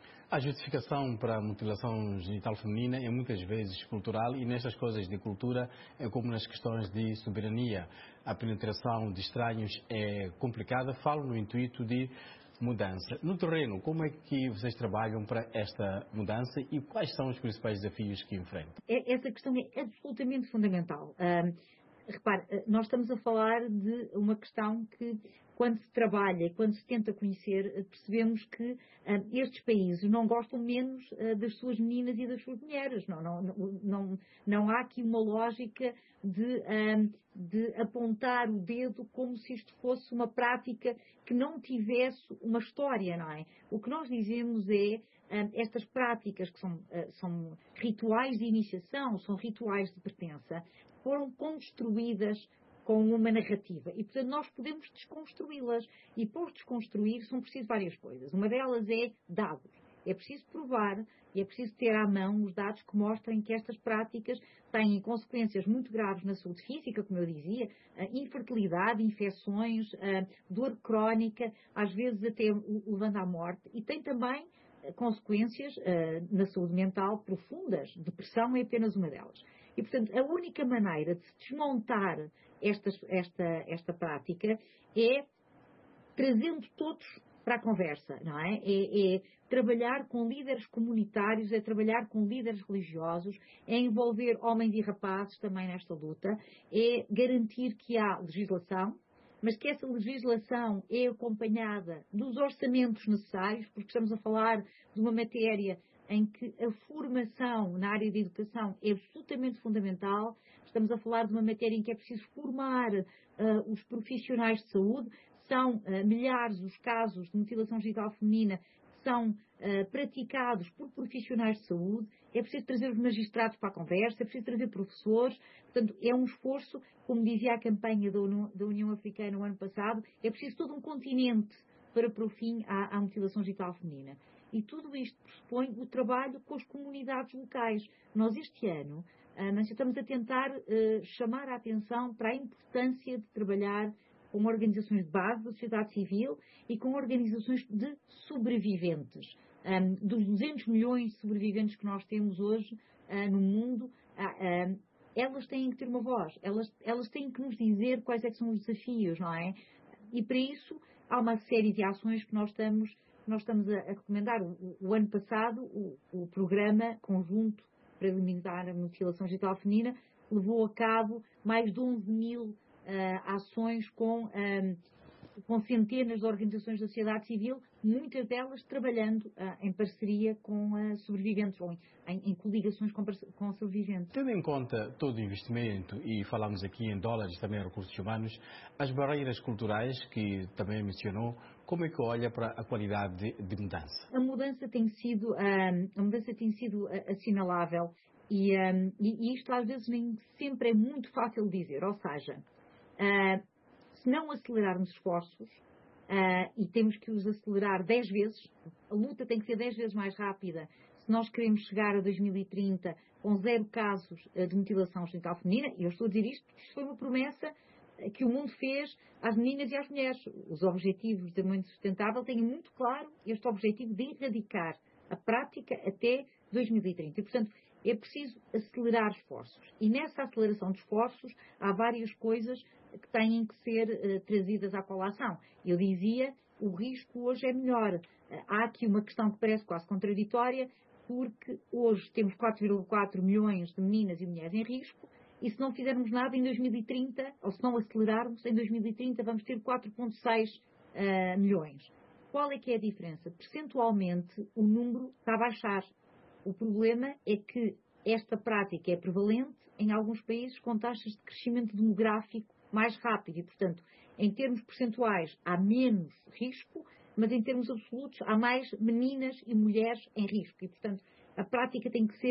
A justificação para a mutilação genital feminina é muitas vezes cultural e nestas coisas de cultura é como nas questões de soberania. A penetração de estranhos é complicada, falo no intuito de mudança. No terreno, como é que vocês trabalham para esta mudança e quais são os principais desafios que enfrentam? Essa questão é absolutamente fundamental. Um, repare, nós estamos a falar de uma questão que, quando se trabalha e quando se tenta conhecer, percebemos que uh, estes países não gostam menos uh, das suas meninas e das suas mulheres. Não, não, não, não há aqui uma lógica de, um, de apontar o dedo como se isto fosse uma prática que não tivesse uma história, não é? O que nós dizemos é um, estas práticas que são, uh, são rituais de iniciação, são rituais de pertença, foram construídas com uma narrativa. E, portanto, nós podemos desconstruí-las. E, para desconstruir, são precisas várias coisas. Uma delas é dados. É preciso provar e é preciso ter à mão os dados que mostrem que estas práticas têm consequências muito graves na saúde física, como eu dizia, infertilidade, infecções, dor crónica, às vezes até levando à morte. E tem também consequências na saúde mental profundas. Depressão é apenas uma delas. E, portanto, a única maneira de se desmontar esta, esta, esta prática é trazendo todos para a conversa, não é? É, é trabalhar com líderes comunitários, é trabalhar com líderes religiosos, é envolver homens e rapazes também nesta luta, é garantir que há legislação, mas que essa legislação é acompanhada dos orçamentos necessários, porque estamos a falar de uma matéria em que a formação na área da educação é absolutamente fundamental. Estamos a falar de uma matéria em que é preciso formar uh, os profissionais de saúde. São uh, milhares os casos de mutilação genital feminina que são uh, praticados por profissionais de saúde. É preciso trazer os magistrados para a conversa, é preciso trazer professores. Portanto, é um esforço, como dizia a campanha da União, da União Africana no ano passado, é preciso todo um continente para pôr fim à, à mutilação genital feminina. E tudo isto pressupõe o trabalho com as comunidades locais. Nós, este ano, nós estamos a tentar uh, chamar a atenção para a importância de trabalhar com organizações de base da sociedade civil e com organizações de sobreviventes. Um, dos duzentos milhões de sobreviventes que nós temos hoje uh, no mundo, uh, uh, elas têm que ter uma voz, elas, elas têm que nos dizer quais é que são os desafios, não é? E para isso há uma série de ações que nós estamos nós estamos a, a recomendar. O, o ano passado, o, o programa conjunto para eliminar a mutilação genital feminina levou a cabo mais de onze mil uh, ações com, um, com centenas de organizações da sociedade civil, muitas delas trabalhando uh, em parceria com uh, sobreviventes, ou em, em, em coligações com, com sobreviventes. Tendo em conta todo o investimento, e falamos aqui em dólares, também recursos humanos, as barreiras culturais que também mencionou, como é que olha para a qualidade de, de mudança? A mudança tem sido, um, a mudança tem sido uh, assinalável e, um, e, e isto às vezes nem sempre é muito fácil de dizer, ou seja, uh, se não acelerarmos esforços, uh, e temos que os acelerar dez vezes, a luta tem que ser dez vezes mais rápida, se nós queremos chegar a dois mil e trinta com zero casos uh, de mutilação genital feminina, e eu estou a dizer isto porque isto foi uma promessa que o mundo fez às meninas e às mulheres. Os Objetivos de Desenvolvimento Sustentável têm muito claro este objetivo de erradicar a prática até dois mil e trinta. E, portanto, é preciso acelerar esforços. E nessa aceleração de esforços há várias coisas que têm que ser uh, trazidas à colação. Eu dizia, o risco hoje é melhor. Uh, há aqui uma questão que parece quase contraditória, porque hoje temos quatro vírgula quatro milhões de meninas e mulheres em risco, e se não fizermos nada em dois mil e trinta, ou se não acelerarmos, em dois mil e trinta vamos ter quatro vírgula seis uh, milhões. Qual é que é a diferença? Percentualmente, o número está a baixar. O problema é que esta prática é prevalente em alguns países com taxas de crescimento demográfico mais rápido e, portanto, em termos percentuais há menos risco, mas em termos absolutos há mais meninas e mulheres em risco. E, portanto, a prática tem que ser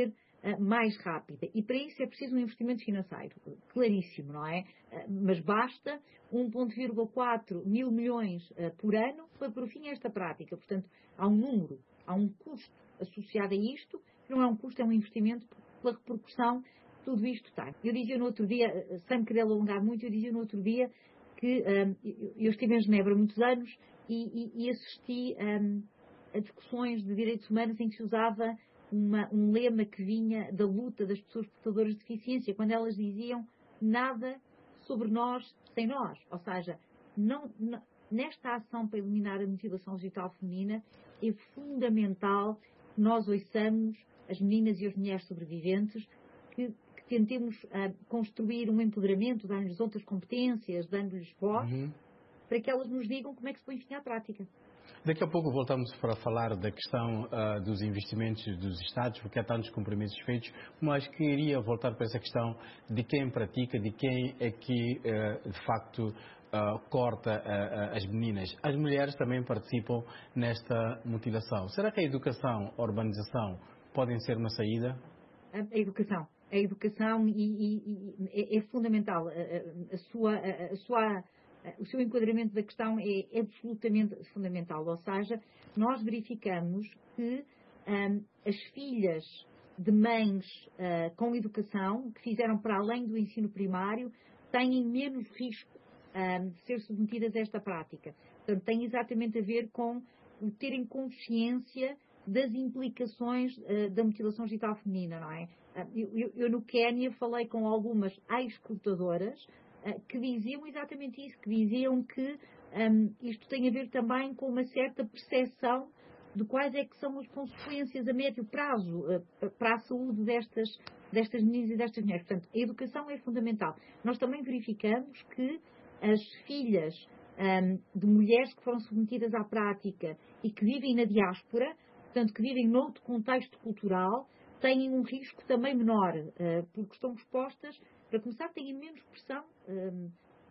uh, mais rápida. E para isso é preciso um investimento financeiro, claríssimo, não é? Uh, mas basta um vírgula quatro mil milhões uh, por ano para pôr fim a esta prática. Portanto, há um número, há um custo associado a isto, que não é um custo, é um investimento pela repercussão que tudo isto tem. Eu dizia no outro dia, sem me querer alongar muito, eu dizia no outro dia que um, eu estive em Genebra há muitos anos e, e, e assisti um, a discussões de direitos humanos em que se usava uma, um lema que vinha da luta das pessoas portadoras de deficiência, quando elas diziam nada sobre nós sem nós. Ou seja, não, não, nesta ação para eliminar a mutilação genital feminina é fundamental que nós ouçamos as meninas e as mulheres sobreviventes, que tentemos uh, construir um empoderamento, dando-lhes outras competências, dando-lhes voz, uhum. para que elas nos digam como é que se põe fim à prática. Daqui a pouco voltamos para falar da questão uh, dos investimentos dos Estados, porque há tantos compromissos feitos, mas queria voltar para essa questão de quem pratica, de quem é que, uh, de facto, uh, corta uh, uh, as meninas. As mulheres também participam nesta mutilação. Será que a educação, a urbanização podem ser uma saída? A, a educação. A educação e, e, e é, é fundamental. A, a, a sua, a, a sua, a, o seu enquadramento da questão é absolutamente fundamental. Ou seja, nós verificamos que um, as filhas de mães uh, com educação, que fizeram para além do ensino primário, têm menos risco um, de ser submetidas a esta prática. Portanto, tem exatamente a ver com o terem consciência das implicações uh, da mutilação genital feminina, não é? Uh, eu, eu, eu no Quénia falei com algumas ex-escrutadoras uh, que diziam exatamente isso, que diziam que um, isto tem a ver também com uma certa percepção de quais é que são as consequências a médio prazo uh, para a saúde destas, destas meninas e destas mulheres. Portanto, a educação é fundamental. Nós também verificamos que as filhas um, de mulheres que foram submetidas à prática e que vivem na diáspora, portanto, que vivem noutro contexto cultural, têm um risco também menor, porque estão expostas, para começar, têm menos pressão um,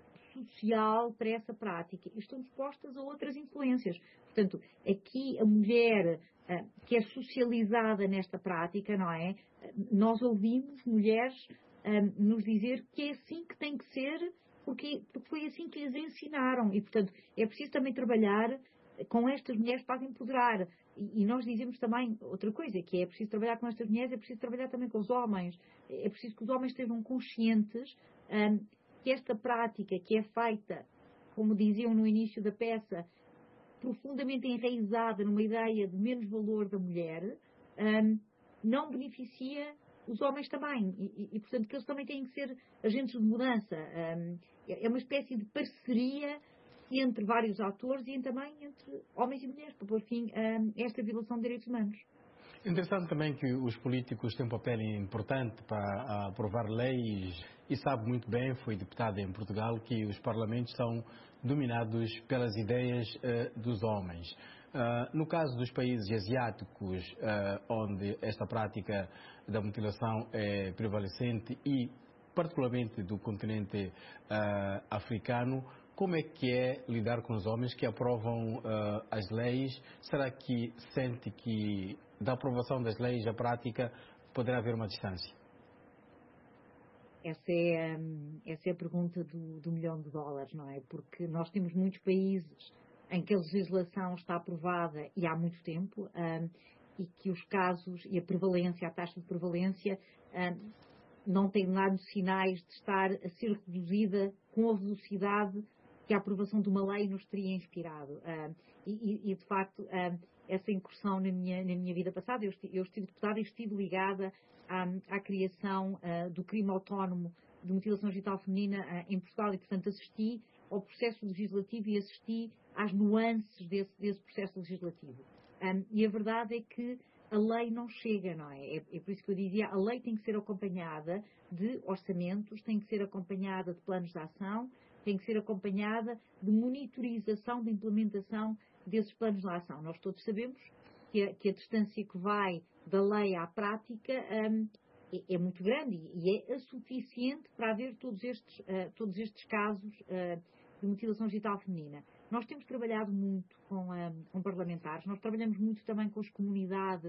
social para essa prática e estão expostas a outras influências. Portanto, aqui a mulher uh, que é socializada nesta prática, não é? Nós ouvimos mulheres um, nos dizer que é assim que tem que ser, porque, porque foi assim que lhes ensinaram e, portanto, é preciso também trabalhar com estas mulheres para as empoderar. E, e nós dizemos também outra coisa, que é preciso trabalhar com estas mulheres, é preciso trabalhar também com os homens. É preciso que os homens estejam conscientes um, que esta prática que é feita, como diziam no início da peça, profundamente enraizada numa ideia de menos valor da mulher, um, não beneficia os homens também. E, e, e, portanto, que eles também têm que ser agentes de mudança. Um, é uma espécie de parceria entre vários atores e também entre homens e mulheres, para pôr fim a esta violação de direitos humanos. Interessante também que os políticos têm um papel importante para aprovar leis e sabe muito bem, foi deputado em Portugal, que os parlamentos são dominados pelas ideias uh, dos homens. Uh, no caso dos países asiáticos, uh, onde esta prática da mutilação é prevalecente e particularmente do continente uh, africano, como é que é lidar com os homens que aprovam uh, as leis? Será que sente que da aprovação das leis à prática poderá haver uma distância? Essa é, essa é a pergunta do, do milhão de dólares, não é? Porque nós temos muitos países em que a legislação está aprovada e há muito tempo um, e que os casos e a prevalência, a taxa de prevalência um, não tem dado sinais de estar a ser reduzida com a velocidade que a aprovação de uma lei nos teria inspirado. Uh, e, e, de facto, uh, essa incursão na minha, na minha vida passada, eu estive, eu estive deputada e estive ligada à, à criação uh, do crime autónomo de mutilação genital feminina uh, em Portugal e, portanto, assisti ao processo legislativo e assisti às nuances desse, desse processo legislativo. Um, e a verdade é que a lei não chega, não é? é? É por isso que eu dizia, a lei tem que ser acompanhada de orçamentos, tem que ser acompanhada de planos de ação, tem que ser acompanhada de monitorização, de implementação desses planos de ação. Nós todos sabemos que a, que a distância que vai da lei à prática um, é, é muito grande e é a suficiente para haver todos estes, uh, todos estes casos uh, de mutilação genital feminina. Nós temos trabalhado muito com, um, com parlamentares, nós trabalhamos muito também com as comunidades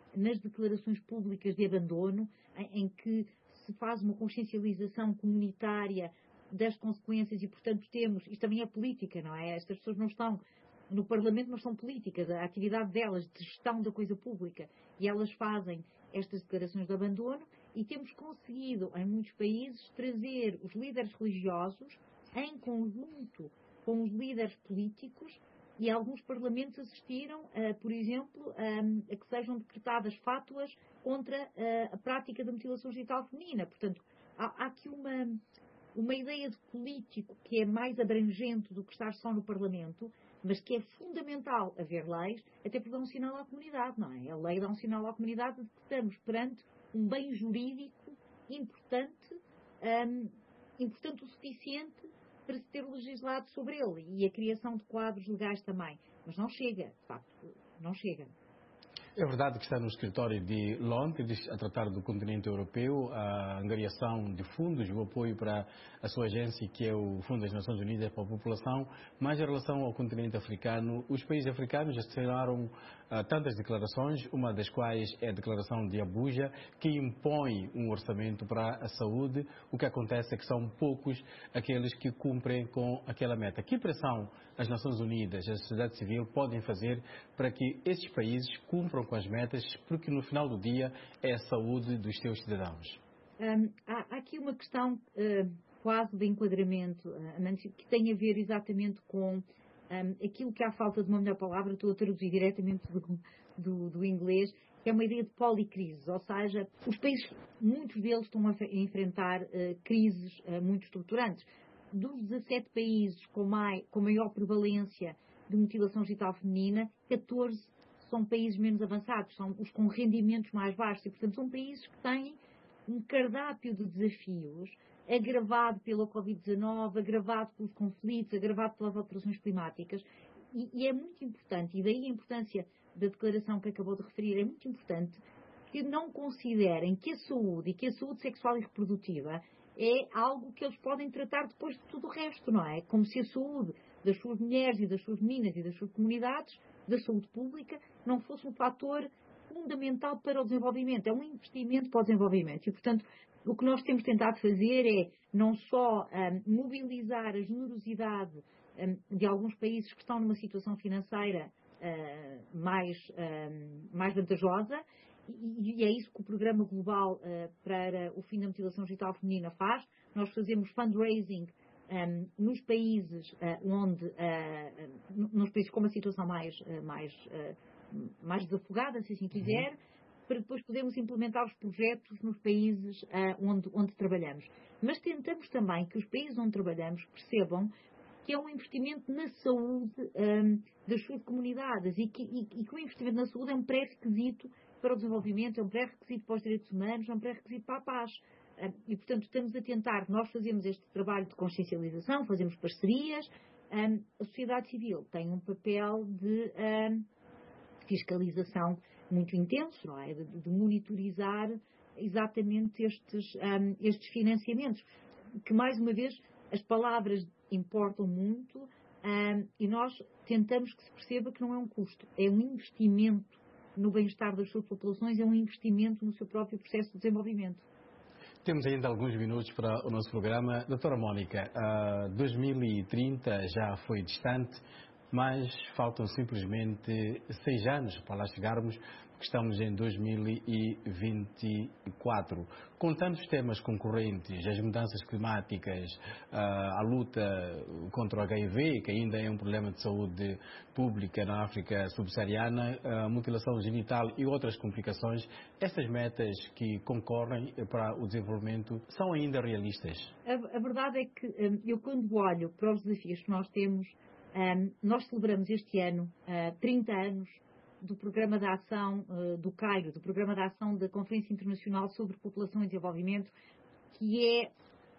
nas declarações públicas de abandono, em, em que se faz uma consciencialização comunitária das consequências e, portanto, temos, isto também é política, não é? Estas pessoas não estão no Parlamento, mas são políticas, a atividade delas de gestão da coisa pública, e elas fazem estas declarações de abandono, e temos conseguido, em muitos países, trazer os líderes religiosos em conjunto com os líderes políticos, e alguns parlamentos assistiram, uh, por exemplo, um, a que sejam decretadas fátuas contra uh, a prática da mutilação genital feminina. Portanto, há, há aqui uma, uma ideia de político que é mais abrangente do que estar só no Parlamento, mas que é fundamental haver leis, até porque dá um sinal à comunidade, não é? A lei dá um sinal à comunidade de que estamos perante um bem jurídico importante, um, importante o suficiente para se ter legislado sobre ele, e a criação de quadros legais também. Mas não chega, de facto, não chega. É verdade que está no escritório de Londres a tratar do continente europeu, a angariação de fundos, o apoio para a sua agência, que é o Fundo das Nações Unidas para a População, mas em relação ao continente africano, os países africanos já assinaram uh, tantas declarações, uma das quais é a declaração de Abuja, que impõe um orçamento para a saúde. O que acontece é que são poucos aqueles que cumprem com aquela meta. Que pressão as Nações Unidas, a sociedade civil podem fazer para que esses países cumpram com as metas, porque no final do dia é a saúde dos seus cidadãos? Um, há, há aqui uma questão uh, quase de enquadramento, uh, que tem a ver exatamente com um, aquilo que, há falta de uma melhor palavra, estou a traduzir diretamente do, do, do inglês, que é uma ideia de policrise, ou seja, os países, muitos deles estão a enfrentar uh, crises uh, muito estruturantes. Dos dezassete países com, mai, com maior prevalência de mutilação genital feminina, catorze são países menos avançados, são os com rendimentos mais baixos, e, portanto, são países que têm um cardápio de desafios agravado pela covid dezenove, agravado pelos conflitos, agravado pelas alterações climáticas, e, e é muito importante, e daí a importância da declaração que acabou de referir, é muito importante que não considerem que a saúde e que a saúde sexual e reprodutiva é algo que eles podem tratar depois de tudo o resto, não é? Como se a saúde das suas mulheres e das suas meninas e das suas comunidades, da saúde pública, não fosse um fator fundamental para o desenvolvimento. É um investimento para o desenvolvimento. E, portanto, o que nós temos tentado fazer é não só um, mobilizar a generosidade um, de alguns países que estão numa situação financeira uh, mais, um, mais vantajosa, e é isso que o Programa Global uh, para o Fim da Mutilação Genital Feminina faz. Nós fazemos fundraising um, nos países uh, onde, uh, nos países com uma situação mais, uh, mais, uh, mais desafogada, se assim quiser, uhum. para depois podermos implementar os projetos nos países uh, onde, onde trabalhamos. Mas tentamos também que os países onde trabalhamos percebam que é um investimento na saúde um, das suas comunidades, e que, e, e que o investimento na saúde é um pré-requisito para o desenvolvimento, é um pré-requisito para os direitos humanos, é um pré-requisito para a paz. Um, e, portanto, estamos a tentar, nós fazemos este trabalho de consciencialização, fazemos parcerias, um, a sociedade civil tem um papel de um, fiscalização muito intenso, não é? De, de monitorizar exatamente estes, um, estes financiamentos, que, mais uma vez, as palavras importam muito, um, e nós tentamos que se perceba que não é um custo, é um investimento no bem-estar das suas populações, é um investimento no seu próprio processo de desenvolvimento. Temos ainda alguns minutos para o nosso programa. Doutora Mónica, uh, dois mil e trinta já foi distante, mas faltam simplesmente seis anos para lá chegarmos, porque estamos em dois mil e vinte e quatro. Com tantos temas concorrentes, as mudanças climáticas, a luta contra o H I V, que ainda é um problema de saúde pública na África subsaariana, a mutilação genital e outras complicações, estas metas que concorrem para o desenvolvimento são ainda realistas? A, a verdade é que eu, quando olho para os desafios que nós temos, Um, nós celebramos este ano uh, trinta anos do Programa de Ação uh, do Cairo, do Programa de Ação da Conferência Internacional sobre População e Desenvolvimento, que é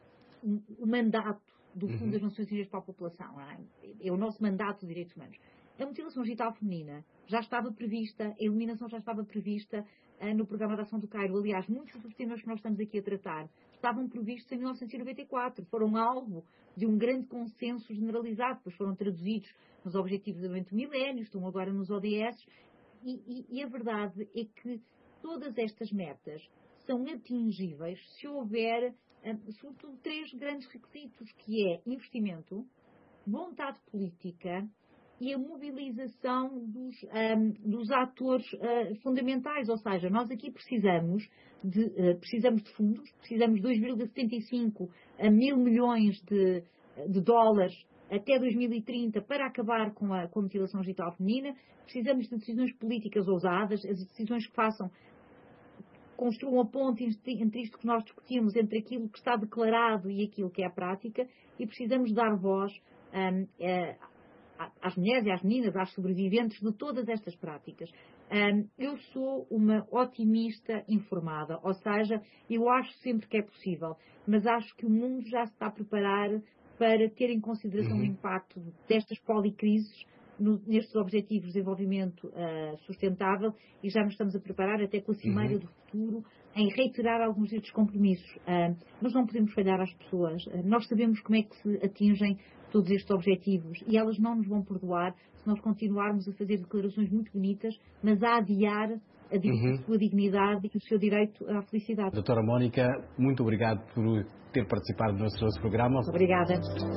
um, o mandato do Fundo uhum. das Nações Unidas para a População, não é? É o nosso mandato de direitos humanos. A mutilação genital feminina já estava prevista, a eliminação já estava prevista uh, no Programa de Ação do Cairo. Aliás, muitos dos temas que nós estamos aqui a tratar estavam previstos em mil novecentos e noventa e quatro, foram alvo de um grande consenso generalizado, depois foram traduzidos nos Objetivos de Desenvolvimento do Milénio, estão agora nos O D S, e, e, e a verdade é que todas estas metas são atingíveis se houver, sobretudo, três grandes requisitos, que é investimento, vontade política e a mobilização dos, um, dos atores uh, fundamentais. Ou seja, nós aqui precisamos de, uh, precisamos de fundos, precisamos de dois vírgula setenta e cinco mil milhões de, de dólares até dois mil e trinta para acabar com a, com a mutilação genital feminina. Precisamos de decisões políticas ousadas, as decisões que façam, construam a ponte entre isto que nós discutimos, entre aquilo que está declarado e aquilo que é a prática, e precisamos dar voz um, uh, às mulheres e às meninas, às sobreviventes de todas estas práticas. Um, eu sou uma otimista informada, ou seja, eu acho sempre que é possível, mas acho que o mundo já se está a preparar para ter em consideração uhum. o impacto destas policrises no, nestes objetivos de desenvolvimento uh, sustentável, e já nos estamos a preparar até com a Cimeira uhum. do Futuro em reiterar alguns destes compromissos. Uh, nós não podemos falhar às pessoas. Uh, nós sabemos como é que se atingem todos estes objetivos, e elas não nos vão perdoar se nós continuarmos a fazer declarações muito bonitas, mas a adiar a, uhum. a sua dignidade e o seu direito à felicidade. Doutora Mónica, muito obrigado por ter participado do nosso, nosso programa. Obrigada.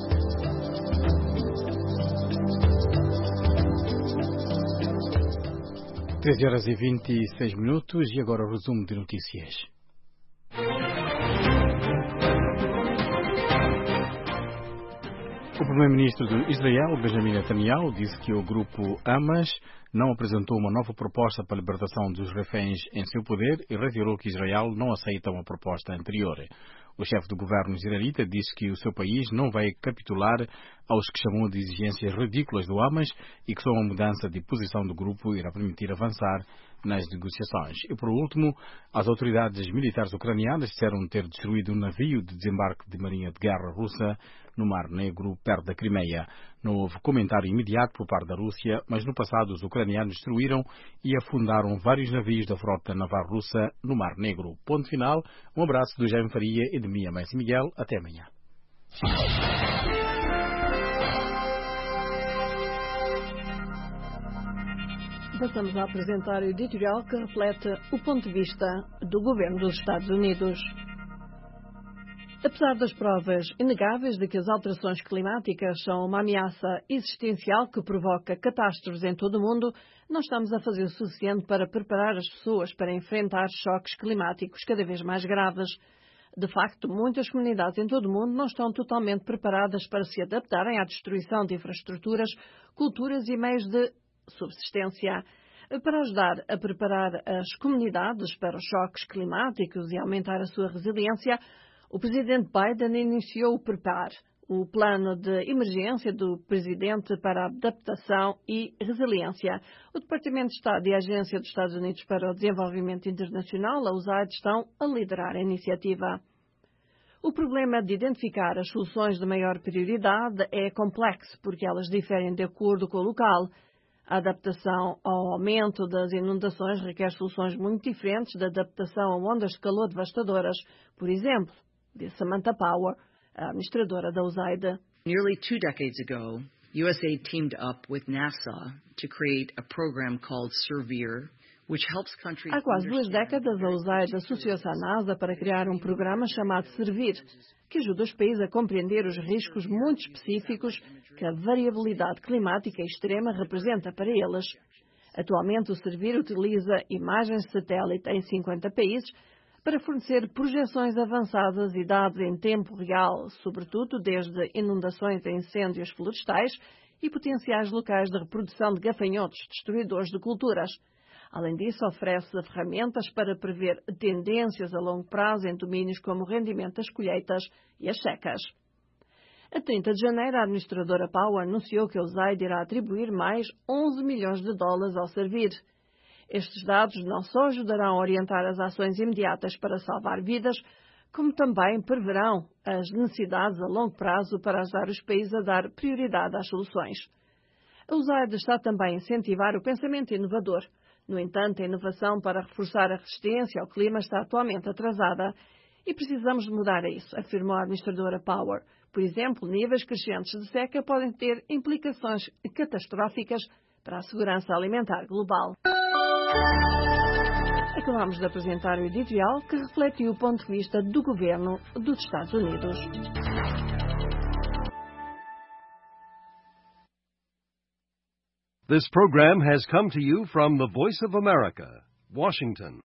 treze horas e vinte e seis minutos e agora o resumo de notícias. O primeiro-ministro de Israel, Benjamin Netanyahu, disse que o grupo Hamas não apresentou uma nova proposta para a libertação dos reféns em seu poder e reiterou que Israel não aceita uma proposta anterior. O chefe do governo israelita disse que o seu país não vai capitular aos que chamou de exigências ridículas do Hamas e que só uma mudança de posição do grupo irá permitir avançar nas negociações. E, por último, as autoridades militares ucranianas disseram ter destruído um navio de desembarque de marinha de guerra russa no Mar Negro, perto da Crimeia. Não houve comentário imediato por parte da Rússia, mas no passado os ucranianos destruíram e afundaram vários navios da frota naval russa no Mar Negro. Ponto final. Um abraço do Jaime Faria e de mim, Messi Miguel. Até amanhã. Passamos a apresentar o editorial que reflete o ponto de vista do governo dos Estados Unidos. Apesar das provas inegáveis de que as alterações climáticas são uma ameaça existencial que provoca catástrofes em todo o mundo, não estamos a fazer o suficiente para preparar as pessoas para enfrentar choques climáticos cada vez mais graves. De facto, muitas comunidades em todo o mundo não estão totalmente preparadas para se adaptarem à destruição de infraestruturas, culturas e meios de subsistência. Para ajudar a preparar as comunidades para os choques climáticos e aumentar a sua resiliência, o presidente Biden iniciou o PREPARE, o plano de emergência do presidente para a adaptação e resiliência. O Departamento de Estado e a Agência dos Estados Unidos para o Desenvolvimento Internacional, a U S A I D, estão a liderar a iniciativa. O problema de identificar as soluções de maior prioridade é complexo, porque elas diferem de acordo com o local. A adaptação ao aumento das inundações requer soluções muito diferentes da adaptação a ondas de calor devastadoras. Por exemplo, disse Samantha Power, a administradora da U S A I D. Nearly two decades ago, U S A I D teamed up with NASA to create a program called SERVIR, which helps countries. Há quase duas décadas, a U S A I D associou-se à NASA para criar um programa chamado SERVIR, que ajuda os países a compreender os riscos muito específicos que a variabilidade climática extrema representa para eles. Atualmente, o SERVIR utiliza imagens de satélite em cinquenta países para fornecer projeções avançadas e dados em tempo real, sobretudo desde inundações e incêndios florestais e potenciais locais de reprodução de gafanhotos destruidores de culturas. Além disso, oferece ferramentas para prever tendências a longo prazo em domínios como o rendimento das colheitas e as secas. A trinta de janeiro, a administradora Power anunciou que a U S A I D irá atribuir mais onze milhões de dólares ao SERVIR. Estes dados não só ajudarão a orientar as ações imediatas para salvar vidas, como também preverão as necessidades a longo prazo para ajudar os países a dar prioridade às soluções. A U S A I D está também a incentivar o pensamento inovador. No entanto, a inovação para reforçar a resistência ao clima está atualmente atrasada e precisamos de mudar a isso, afirmou a administradora Power. Por exemplo, níveis crescentes de seca podem ter implicações catastróficas para a segurança alimentar global. Acabamos de apresentar o editorial que refletiu o ponto de vista do governo dos Estados Unidos. This program has come to you from the Voice of America, Washington.